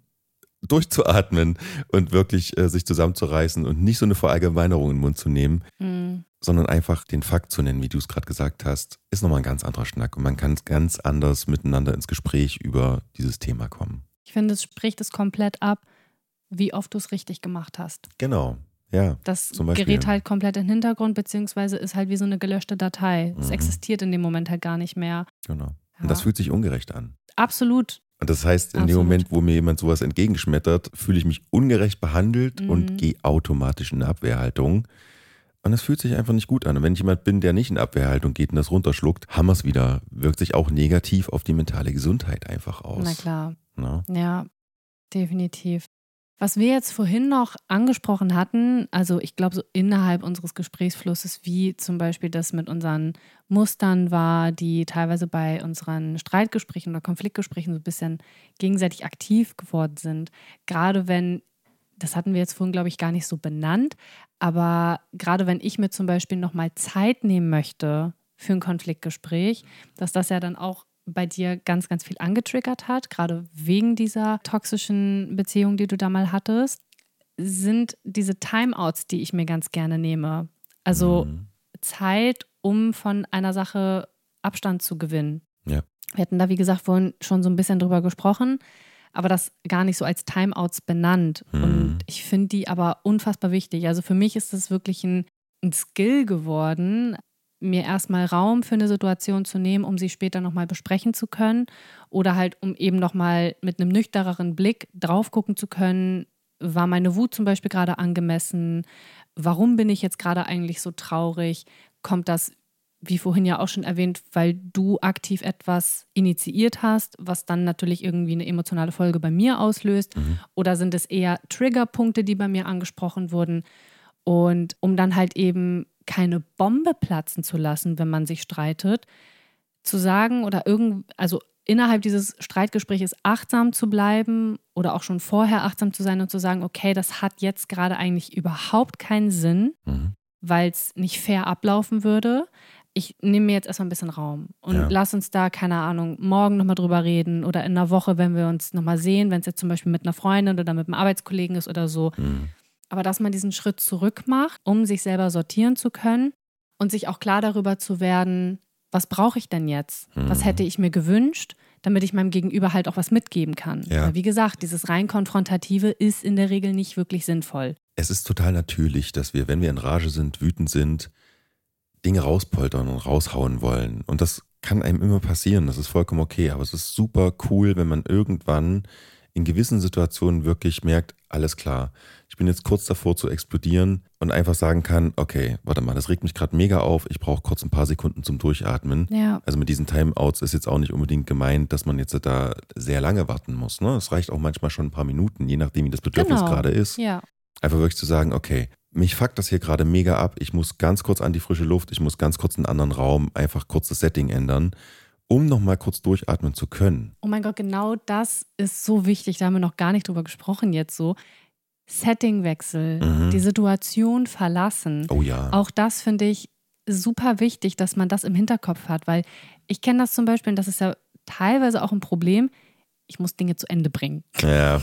durchzuatmen und wirklich äh, sich zusammenzureißen und nicht so eine Verallgemeinerung in den Mund zu nehmen, Mhm. sondern einfach den Fakt zu nennen, wie du es gerade gesagt hast, ist nochmal ein ganz anderer Schnack. Und man kann ganz anders miteinander ins Gespräch über dieses Thema kommen. Ich finde, es spricht es komplett ab, wie oft du es richtig gemacht hast. Genau, ja. Das zum Beispiel. gerät halt komplett in den Hintergrund, beziehungsweise ist halt wie so eine gelöschte Datei. Es Mhm. existiert in dem Moment halt gar nicht mehr. Genau. Ja. Und das fühlt sich ungerecht an. Absolut. Und das heißt, in Absolut. dem Moment, wo mir jemand sowas entgegenschmettert, fühle ich mich ungerecht behandelt Mhm. und gehe automatisch in eine Abwehrhaltung. Und das fühlt sich einfach nicht gut an. Und wenn ich jemand bin, der nicht in Abwehrhaltung geht und das runterschluckt, haben wir es wieder. Wirkt sich auch negativ auf die mentale Gesundheit einfach aus. Na klar. Na? Ja, definitiv. Was wir jetzt vorhin noch angesprochen hatten, also ich glaube so innerhalb unseres Gesprächsflusses, wie zum Beispiel das mit unseren Mustern war, die teilweise bei unseren Streitgesprächen oder Konfliktgesprächen so ein bisschen gegenseitig aktiv geworden sind. Gerade wenn, das hatten wir jetzt vorhin glaube ich gar nicht so benannt, aber gerade wenn ich mir zum Beispiel nochmal Zeit nehmen möchte für ein Konfliktgespräch, dass das ja dann auch bei dir ganz, ganz viel angetriggert hat, gerade wegen dieser toxischen Beziehung, die du da mal hattest, sind diese Timeouts, die ich mir ganz gerne nehme. Also Mhm. Zeit, um von einer Sache Abstand zu gewinnen. Ja. Wir hatten da, wie gesagt, vorhin schon so ein bisschen drüber gesprochen, aber das gar nicht so als Timeouts benannt. Mhm. Und ich finde die aber unfassbar wichtig. Also für mich ist das wirklich ein, ein Skill geworden, mir erstmal Raum für eine Situation zu nehmen, um sie später nochmal besprechen zu können oder halt um eben nochmal mit einem nüchterneren Blick drauf gucken zu können, war meine Wut zum Beispiel gerade angemessen, warum bin ich jetzt gerade eigentlich so traurig, kommt das, wie vorhin ja auch schon erwähnt, weil du aktiv etwas initiiert hast, was dann natürlich irgendwie eine emotionale Folge bei mir auslöst, Mhm. oder sind es eher Triggerpunkte, die bei mir angesprochen wurden, und um dann halt eben keine Bombe platzen zu lassen, wenn man sich streitet, zu sagen oder irgend, also innerhalb dieses Streitgesprächs achtsam zu bleiben oder auch schon vorher achtsam zu sein und zu sagen, okay, das hat jetzt gerade eigentlich überhaupt keinen Sinn, Mhm. weil es nicht fair ablaufen würde. Ich nehme mir jetzt erstmal ein bisschen Raum und Ja. lass uns da, keine Ahnung, morgen nochmal drüber reden oder in einer Woche, wenn wir uns nochmal sehen, wenn es jetzt zum Beispiel mit einer Freundin oder mit einem Arbeitskollegen ist oder so. Mhm. Aber dass man diesen Schritt zurück macht, um sich selber sortieren zu können und sich auch klar darüber zu werden, was brauche ich denn jetzt? Mhm. Was hätte ich mir gewünscht, damit ich meinem Gegenüber halt auch was mitgeben kann? Ja. Weil wie gesagt, dieses rein Konfrontative ist in der Regel nicht wirklich sinnvoll. Es ist total natürlich, dass wir, wenn wir in Rage sind, wütend sind, Dinge rauspoltern und raushauen wollen. Und das kann einem immer passieren, das ist vollkommen okay. Aber es ist super cool, wenn man irgendwann in gewissen Situationen wirklich merkt, alles klar, ich bin jetzt kurz davor zu explodieren und einfach sagen kann, okay, warte mal, das regt mich gerade mega auf, ich brauche kurz ein paar Sekunden zum Durchatmen. Ja. Also mit diesen Timeouts ist jetzt auch nicht unbedingt gemeint, dass man jetzt da sehr lange warten muss. Ne? Es reicht auch manchmal schon ein paar Minuten, je nachdem, wie das Bedürfnis Genau. gerade ist. Ja. Einfach wirklich zu sagen, okay, mich fuckt das hier gerade mega ab, ich muss ganz kurz an die frische Luft, ich muss ganz kurz in einen anderen Raum, einfach kurz das Setting ändern, um nochmal kurz durchatmen zu können. Oh mein Gott, genau das ist so wichtig. Da haben wir noch gar nicht drüber gesprochen jetzt so. Settingwechsel, Mhm. die Situation verlassen. Oh ja. Auch das finde ich super wichtig, dass man das im Hinterkopf hat, weil ich kenne das zum Beispiel, und das ist ja teilweise auch ein Problem, ich muss Dinge zu Ende bringen. Ja.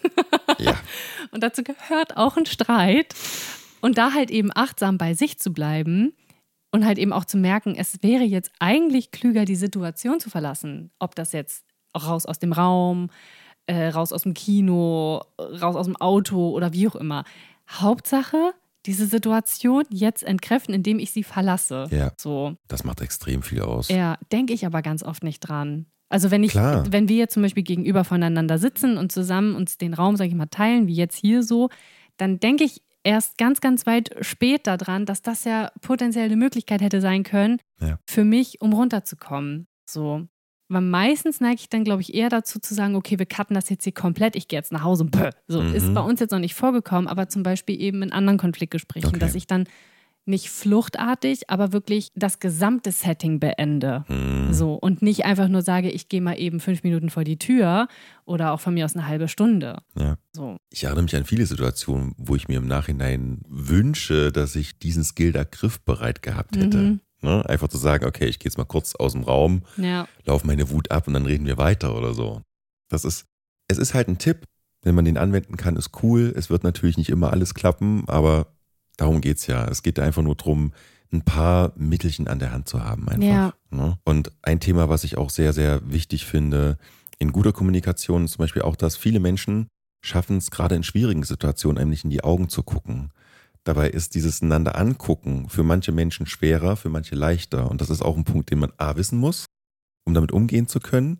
Ja. Und dazu gehört auch ein Streit. Und da halt eben achtsam bei sich zu bleiben und halt eben auch zu merken, es wäre jetzt eigentlich klüger, die Situation zu verlassen. Ob das jetzt raus aus dem Raum, äh, raus aus dem Kino, raus aus dem Auto oder wie auch immer. Hauptsache, diese Situation jetzt entkräften, indem ich sie verlasse. Ja. So. Das macht extrem viel aus. Ja, denke ich aber ganz oft nicht dran. Also wenn ich, Klar. wenn wir jetzt zum Beispiel gegenüber voneinander sitzen und zusammen uns den Raum, sag ich mal, teilen, wie jetzt hier so, dann denke ich erst ganz, ganz weit später dran, dass das ja potenziell eine Möglichkeit hätte sein können, Ja. für mich, um runterzukommen. So. Weil meistens neige ich dann, glaube ich, eher dazu zu sagen, okay, wir cutten das jetzt hier komplett, ich gehe jetzt nach Hause. Bäh. So, Mhm. ist bei uns jetzt noch nicht vorgekommen, aber zum Beispiel eben in anderen Konfliktgesprächen, Okay. dass ich dann nicht fluchtartig, aber wirklich das gesamte Setting beende. Mhm. So, und nicht einfach nur sage, ich gehe mal eben fünf Minuten vor die Tür oder auch von mir aus eine halbe Stunde. Ja. So. Ich erinnere mich an viele Situationen, wo ich mir im Nachhinein wünsche, dass ich diesen Skill da griffbereit gehabt hätte. Mhm. Ne? Einfach zu sagen, okay, ich gehe jetzt mal kurz aus dem Raum, Ja, laufe meine Wut ab und dann reden wir weiter oder so. Das ist, es ist halt ein Tipp, wenn man den anwenden kann, ist cool. Es wird natürlich nicht immer alles klappen, aber darum geht's ja. Es geht einfach nur darum, ein paar Mittelchen an der Hand zu haben einfach. Ja. Ne? Und ein Thema, was ich auch sehr, sehr wichtig finde, in guter Kommunikation ist zum Beispiel auch, dass viele Menschen schaffen es gerade in schwierigen Situationen, einem nicht in die Augen zu gucken. Dabei ist dieses einander angucken für manche Menschen schwerer, für manche leichter. Und das ist auch ein Punkt, den man A wissen muss, um damit umgehen zu können.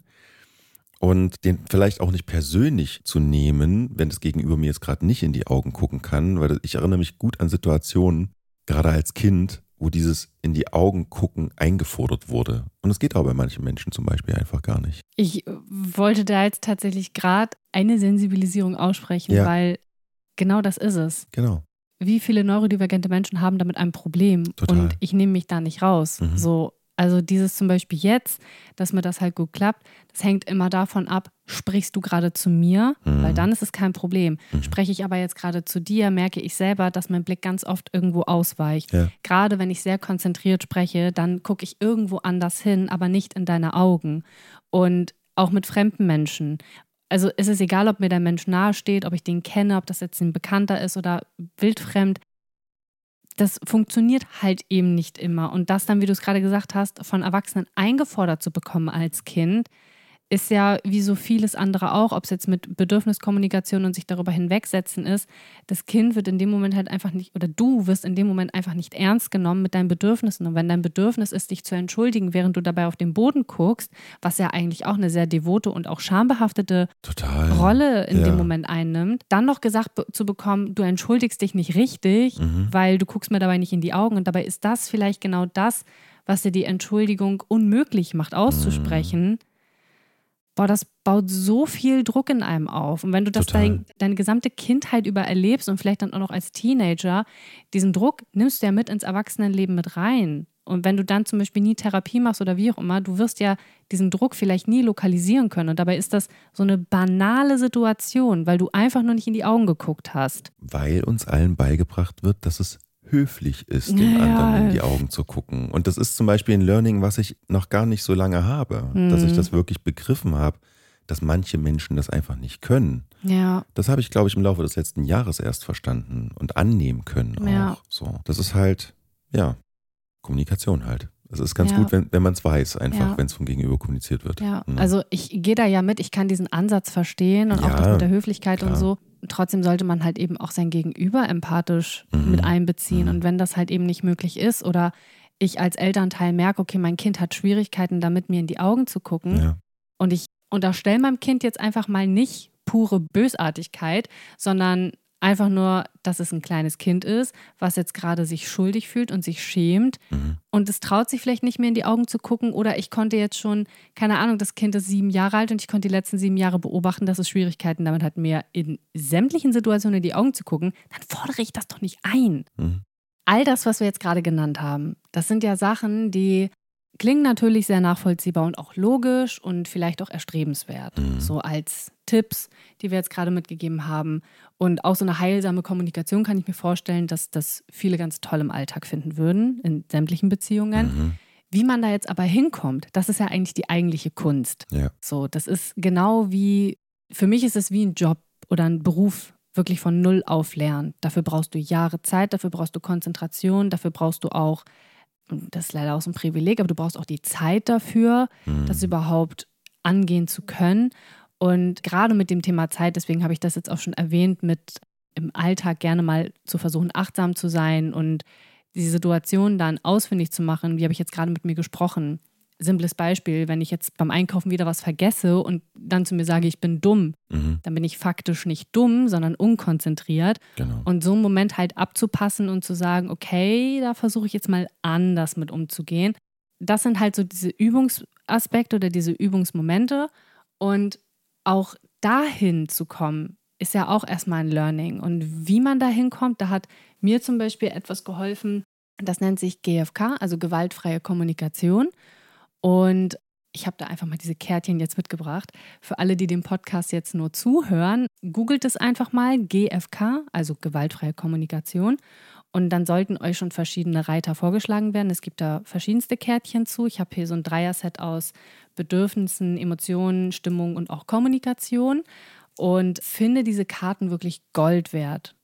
Und den vielleicht auch nicht persönlich zu nehmen, wenn das Gegenüber mir jetzt gerade nicht in die Augen gucken kann. Weil ich erinnere mich gut an Situationen, gerade als Kind, wo dieses in die Augen gucken eingefordert wurde. Und es geht auch bei manchen Menschen zum Beispiel einfach gar nicht. Ich wollte da jetzt tatsächlich gerade eine Sensibilisierung aussprechen, Ja. weil genau das ist es. Genau. Wie viele neurodivergente Menschen haben damit ein Problem? Total. Und ich nehme mich da nicht raus. Mhm. So, also dieses zum Beispiel jetzt, dass mir das halt gut klappt, das hängt immer davon ab, sprichst du gerade zu mir, Mhm. weil dann ist es kein Problem. Mhm. Spreche ich aber jetzt gerade zu dir, merke ich selber, dass mein Blick ganz oft irgendwo ausweicht. Ja. Gerade wenn ich sehr konzentriert spreche, dann gucke ich irgendwo anders hin, aber nicht in deine Augen. Und auch mit fremden Menschen. Also es ist egal, ob mir der Mensch nahe steht, ob ich den kenne, ob das jetzt ein Bekannter ist oder wildfremd. Das funktioniert halt eben nicht immer. Und das dann, wie du es gerade gesagt hast, von Erwachsenen eingefordert zu bekommen als Kind, ist ja wie so vieles andere auch, ob es jetzt mit Bedürfniskommunikation und sich darüber hinwegsetzen ist. Das Kind wird in dem Moment halt einfach nicht, oder du wirst in dem Moment einfach nicht ernst genommen mit deinen Bedürfnissen. Und wenn dein Bedürfnis ist, dich zu entschuldigen, während du dabei auf den Boden guckst, was ja eigentlich auch eine sehr devote und auch schambehaftete Total. Rolle in Ja. dem Moment einnimmt, dann noch gesagt be- zu bekommen, du entschuldigst dich nicht richtig, Mhm. weil du guckst mir dabei nicht in die Augen. Und dabei ist das vielleicht genau das, was dir die Entschuldigung unmöglich macht auszusprechen. Boah, das baut so viel Druck in einem auf. Und wenn du das Total. dein, deine gesamte Kindheit über erlebst und vielleicht dann auch noch als Teenager, diesen Druck nimmst du ja mit ins Erwachsenenleben mit rein. Und wenn du dann zum Beispiel nie Therapie machst oder wie auch immer, du wirst ja diesen Druck vielleicht nie lokalisieren können. Und dabei ist das so eine banale Situation, weil du einfach nur nicht in die Augen geguckt hast. Weil uns allen beigebracht wird, dass es höflich ist, den Ja, anderen in ja. die Augen zu gucken. Und das ist zum Beispiel ein Learning, was ich noch gar nicht so lange habe. Mhm. Dass ich das wirklich begriffen habe, dass manche Menschen das einfach nicht können. Ja, Das habe ich, glaube ich, im Laufe des letzten Jahres erst verstanden und annehmen können auch. Ja. So. Das ist halt, ja, Kommunikation halt. Es ist ganz Ja. gut, wenn, wenn man es weiß, einfach, Ja. wenn es vom Gegenüber kommuniziert wird. ja. Mhm. Also ich gehe da ja mit, ich kann diesen Ansatz verstehen und auch Ja, das mit der Höflichkeit klar. und so. Trotzdem sollte man halt eben auch sein Gegenüber empathisch Mhm. mit einbeziehen. Mhm. Und wenn das halt eben nicht möglich ist oder ich als Elternteil merke, okay, mein Kind hat Schwierigkeiten damit, mir in die Augen zu gucken Ja. und ich unterstelle meinem Kind jetzt einfach mal nicht pure Bösartigkeit, sondern einfach nur, dass es ein kleines Kind ist, was jetzt gerade sich schuldig fühlt und sich schämt Mhm. und es traut sich vielleicht nicht mehr in die Augen zu gucken oder ich konnte jetzt schon, keine Ahnung, das Kind ist sieben Jahre alt und ich konnte die letzten sieben Jahre beobachten, dass es Schwierigkeiten damit hat, mir in sämtlichen Situationen in die Augen zu gucken, dann fordere ich das doch nicht ein. Mhm. All das, was wir jetzt gerade genannt haben, das sind ja Sachen, die klingen natürlich sehr nachvollziehbar und auch logisch und vielleicht auch erstrebenswert. Mhm. So als Tipps, die wir jetzt gerade mitgegeben haben. Und auch so eine heilsame Kommunikation kann ich mir vorstellen, dass das viele ganz toll im Alltag finden würden, in sämtlichen Beziehungen. Mhm. Wie man da jetzt aber hinkommt, das ist ja eigentlich die eigentliche Kunst. Ja. So, das ist genau wie, für mich ist es wie ein Job oder ein Beruf, wirklich von Null auf lernen. Dafür brauchst du Jahre Zeit, dafür brauchst du Konzentration, dafür brauchst du auch, und das ist leider auch so ein Privileg, aber du brauchst auch die Zeit dafür, Mhm. das überhaupt angehen zu können. Und gerade mit dem Thema Zeit, deswegen habe ich das jetzt auch schon erwähnt, mit im Alltag gerne mal zu versuchen, achtsam zu sein und die Situation dann ausfindig zu machen. Wie habe ich jetzt gerade mit mir gesprochen? Simples Beispiel, wenn ich jetzt beim Einkaufen wieder was vergesse und dann zu mir sage, ich bin dumm, Mhm. dann bin ich faktisch nicht dumm, sondern unkonzentriert. Genau. Und so einen Moment halt abzupassen und zu sagen, okay, da versuche ich jetzt mal anders mit umzugehen. Das sind halt so diese Übungsaspekte oder diese Übungsmomente. Und auch dahin zu kommen, ist ja auch erstmal ein Learning. Und wie man dahin kommt, da hat mir zum Beispiel etwas geholfen, das nennt sich G F K, also gewaltfreie Kommunikation. Und ich habe da einfach mal diese Kärtchen jetzt mitgebracht. Für alle, die dem Podcast jetzt nur zuhören, googelt es einfach mal G F K, also gewaltfreie Kommunikation. Und dann sollten euch schon verschiedene Reiter vorgeschlagen werden. Es gibt da verschiedenste Kärtchen zu. Ich habe hier so ein Dreierset aus Bedürfnissen, Emotionen, Stimmung und auch Kommunikation. Und finde diese Karten wirklich Gold wert.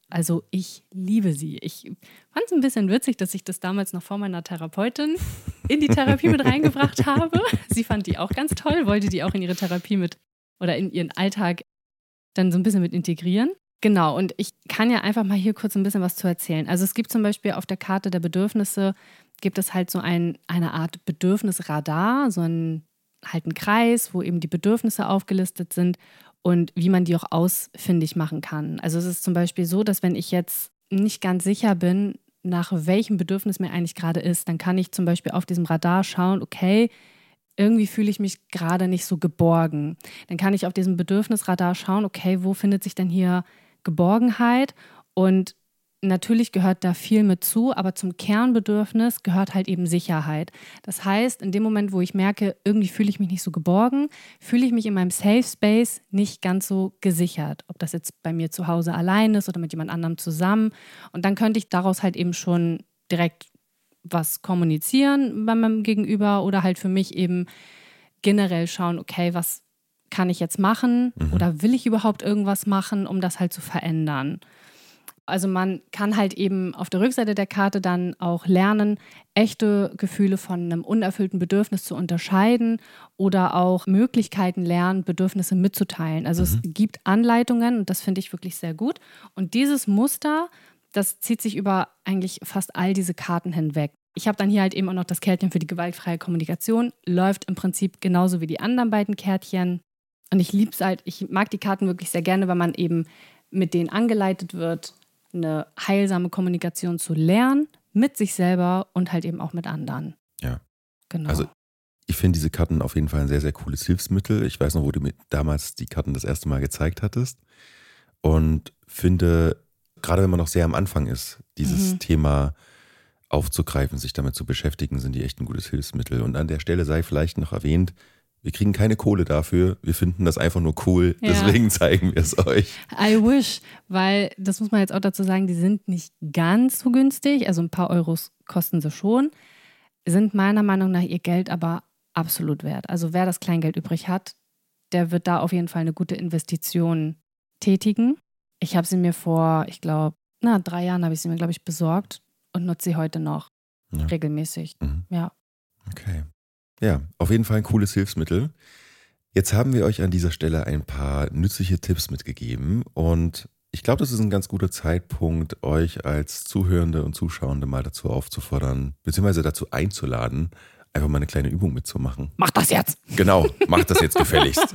Also ich liebe sie. Ich fand es ein bisschen witzig, dass ich das damals noch vor meiner Therapeutin in die Therapie mit reingebracht habe. Sie fand die auch ganz toll, wollte die auch in ihre Therapie mit oder in ihren Alltag dann so ein bisschen mit integrieren. Genau, und ich kann ja einfach mal hier kurz ein bisschen was zu erzählen. Also es gibt zum Beispiel auf der Karte der Bedürfnisse, gibt es halt so ein, eine Art Bedürfnisradar, so ein, halt ein Kreis, wo eben die Bedürfnisse aufgelistet sind und wie man die auch ausfindig machen kann. Also es ist zum Beispiel so, dass wenn ich jetzt nicht ganz sicher bin, nach welchem Bedürfnis mir eigentlich gerade ist, dann kann ich zum Beispiel auf diesem Radar schauen, okay, irgendwie fühle ich mich gerade nicht so geborgen. Dann kann ich auf diesem Bedürfnisradar schauen, okay, wo findet sich denn hier Geborgenheit? Und natürlich gehört da viel mit zu, aber zum Kernbedürfnis gehört halt eben Sicherheit. Das heißt, in dem Moment, wo ich merke, irgendwie fühle ich mich nicht so geborgen, fühle ich mich in meinem Safe Space nicht ganz so gesichert. Ob das jetzt bei mir zu Hause allein ist oder mit jemand anderem zusammen. Und dann könnte ich daraus halt eben schon direkt was kommunizieren bei meinem Gegenüber oder halt für mich eben generell schauen, okay, was kann ich jetzt machen mhm. oder will ich überhaupt irgendwas machen, um das halt zu verändern. Also man kann halt eben auf der Rückseite der Karte dann auch lernen, echte Gefühle von einem unerfüllten Bedürfnis zu unterscheiden oder auch Möglichkeiten lernen, Bedürfnisse mitzuteilen. Also mhm. es gibt Anleitungen und das finde ich wirklich sehr gut. Und dieses Muster, das zieht sich über eigentlich fast all diese Karten hinweg. Ich habe dann hier halt eben auch noch das Kärtchen für die gewaltfreie Kommunikation. Läuft im Prinzip genauso wie die anderen beiden Kärtchen. Und ich liebe es halt, ich mag die Karten wirklich sehr gerne, weil man eben mit denen angeleitet wird, eine heilsame Kommunikation zu lernen, mit sich selber und halt eben auch mit anderen. Ja. Genau. Also ich finde diese Karten auf jeden Fall ein sehr, sehr cooles Hilfsmittel. Ich weiß noch, wo du mir damals die Karten das erste Mal gezeigt hattest. Und finde, gerade wenn man noch sehr am Anfang ist, dieses mhm. Thema aufzugreifen, sich damit zu beschäftigen, sind die echt ein gutes Hilfsmittel. Und an der Stelle sei vielleicht noch erwähnt, wir kriegen keine Kohle dafür, wir finden das einfach nur cool, ja. Deswegen zeigen wir es euch. I wish, weil, das muss man jetzt auch dazu sagen, die sind nicht ganz so günstig, also ein paar Euros kosten sie schon, sind meiner Meinung nach ihr Geld aber absolut wert. Also wer das Kleingeld übrig hat, der wird da auf jeden Fall eine gute Investition tätigen. Ich habe sie mir vor, ich glaube, na, drei Jahren habe ich sie mir, glaube ich, besorgt und nutze sie heute noch ja. regelmäßig. Mhm. Ja. Okay. Ja, auf jeden Fall ein cooles Hilfsmittel. Jetzt haben wir euch an dieser Stelle ein paar nützliche Tipps mitgegeben und ich glaube, das ist ein ganz guter Zeitpunkt, euch als Zuhörende und Zuschauende mal dazu aufzufordern, beziehungsweise dazu einzuladen, einfach mal eine kleine Übung mitzumachen. Mach das jetzt! Genau, macht das jetzt gefälligst.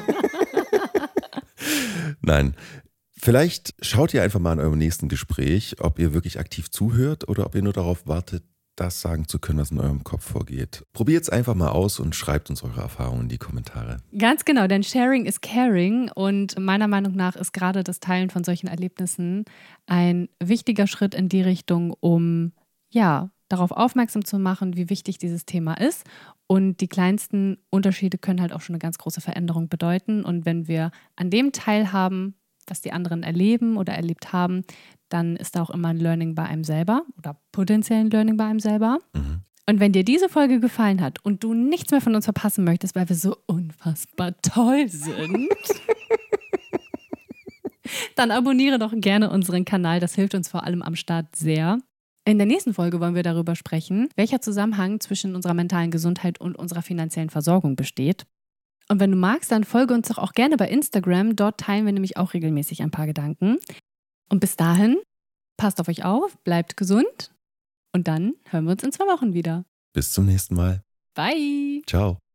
Nein, vielleicht schaut ihr einfach mal in eurem nächsten Gespräch, ob ihr wirklich aktiv zuhört oder ob ihr nur darauf wartet, das sagen zu können, was in eurem Kopf vorgeht. Probiert es einfach mal aus und schreibt uns eure Erfahrungen in die Kommentare. Ganz genau, denn Sharing is Caring und meiner Meinung nach ist gerade das Teilen von solchen Erlebnissen ein wichtiger Schritt in die Richtung, um ja, darauf aufmerksam zu machen, wie wichtig dieses Thema ist. Und die kleinsten Unterschiede können halt auch schon eine ganz große Veränderung bedeuten. Und wenn wir an dem teilhaben, was die anderen erleben oder erlebt haben, dann ist da auch immer ein Learning bei einem selber oder potenziell ein Learning bei einem selber. Mhm. Und wenn dir diese Folge gefallen hat und du nichts mehr von uns verpassen möchtest, weil wir so unfassbar toll sind, dann abonniere doch gerne unseren Kanal. Das hilft uns vor allem am Start sehr. In der nächsten Folge wollen wir darüber sprechen, welcher Zusammenhang zwischen unserer mentalen Gesundheit und unserer finanziellen Versorgung besteht. Und wenn du magst, dann folge uns doch auch gerne bei Instagram. Dort teilen wir nämlich auch regelmäßig ein paar Gedanken. Und bis dahin, passt auf euch auf, bleibt gesund und dann hören wir uns in zwei Wochen wieder. Bis zum nächsten Mal. Bye. Ciao.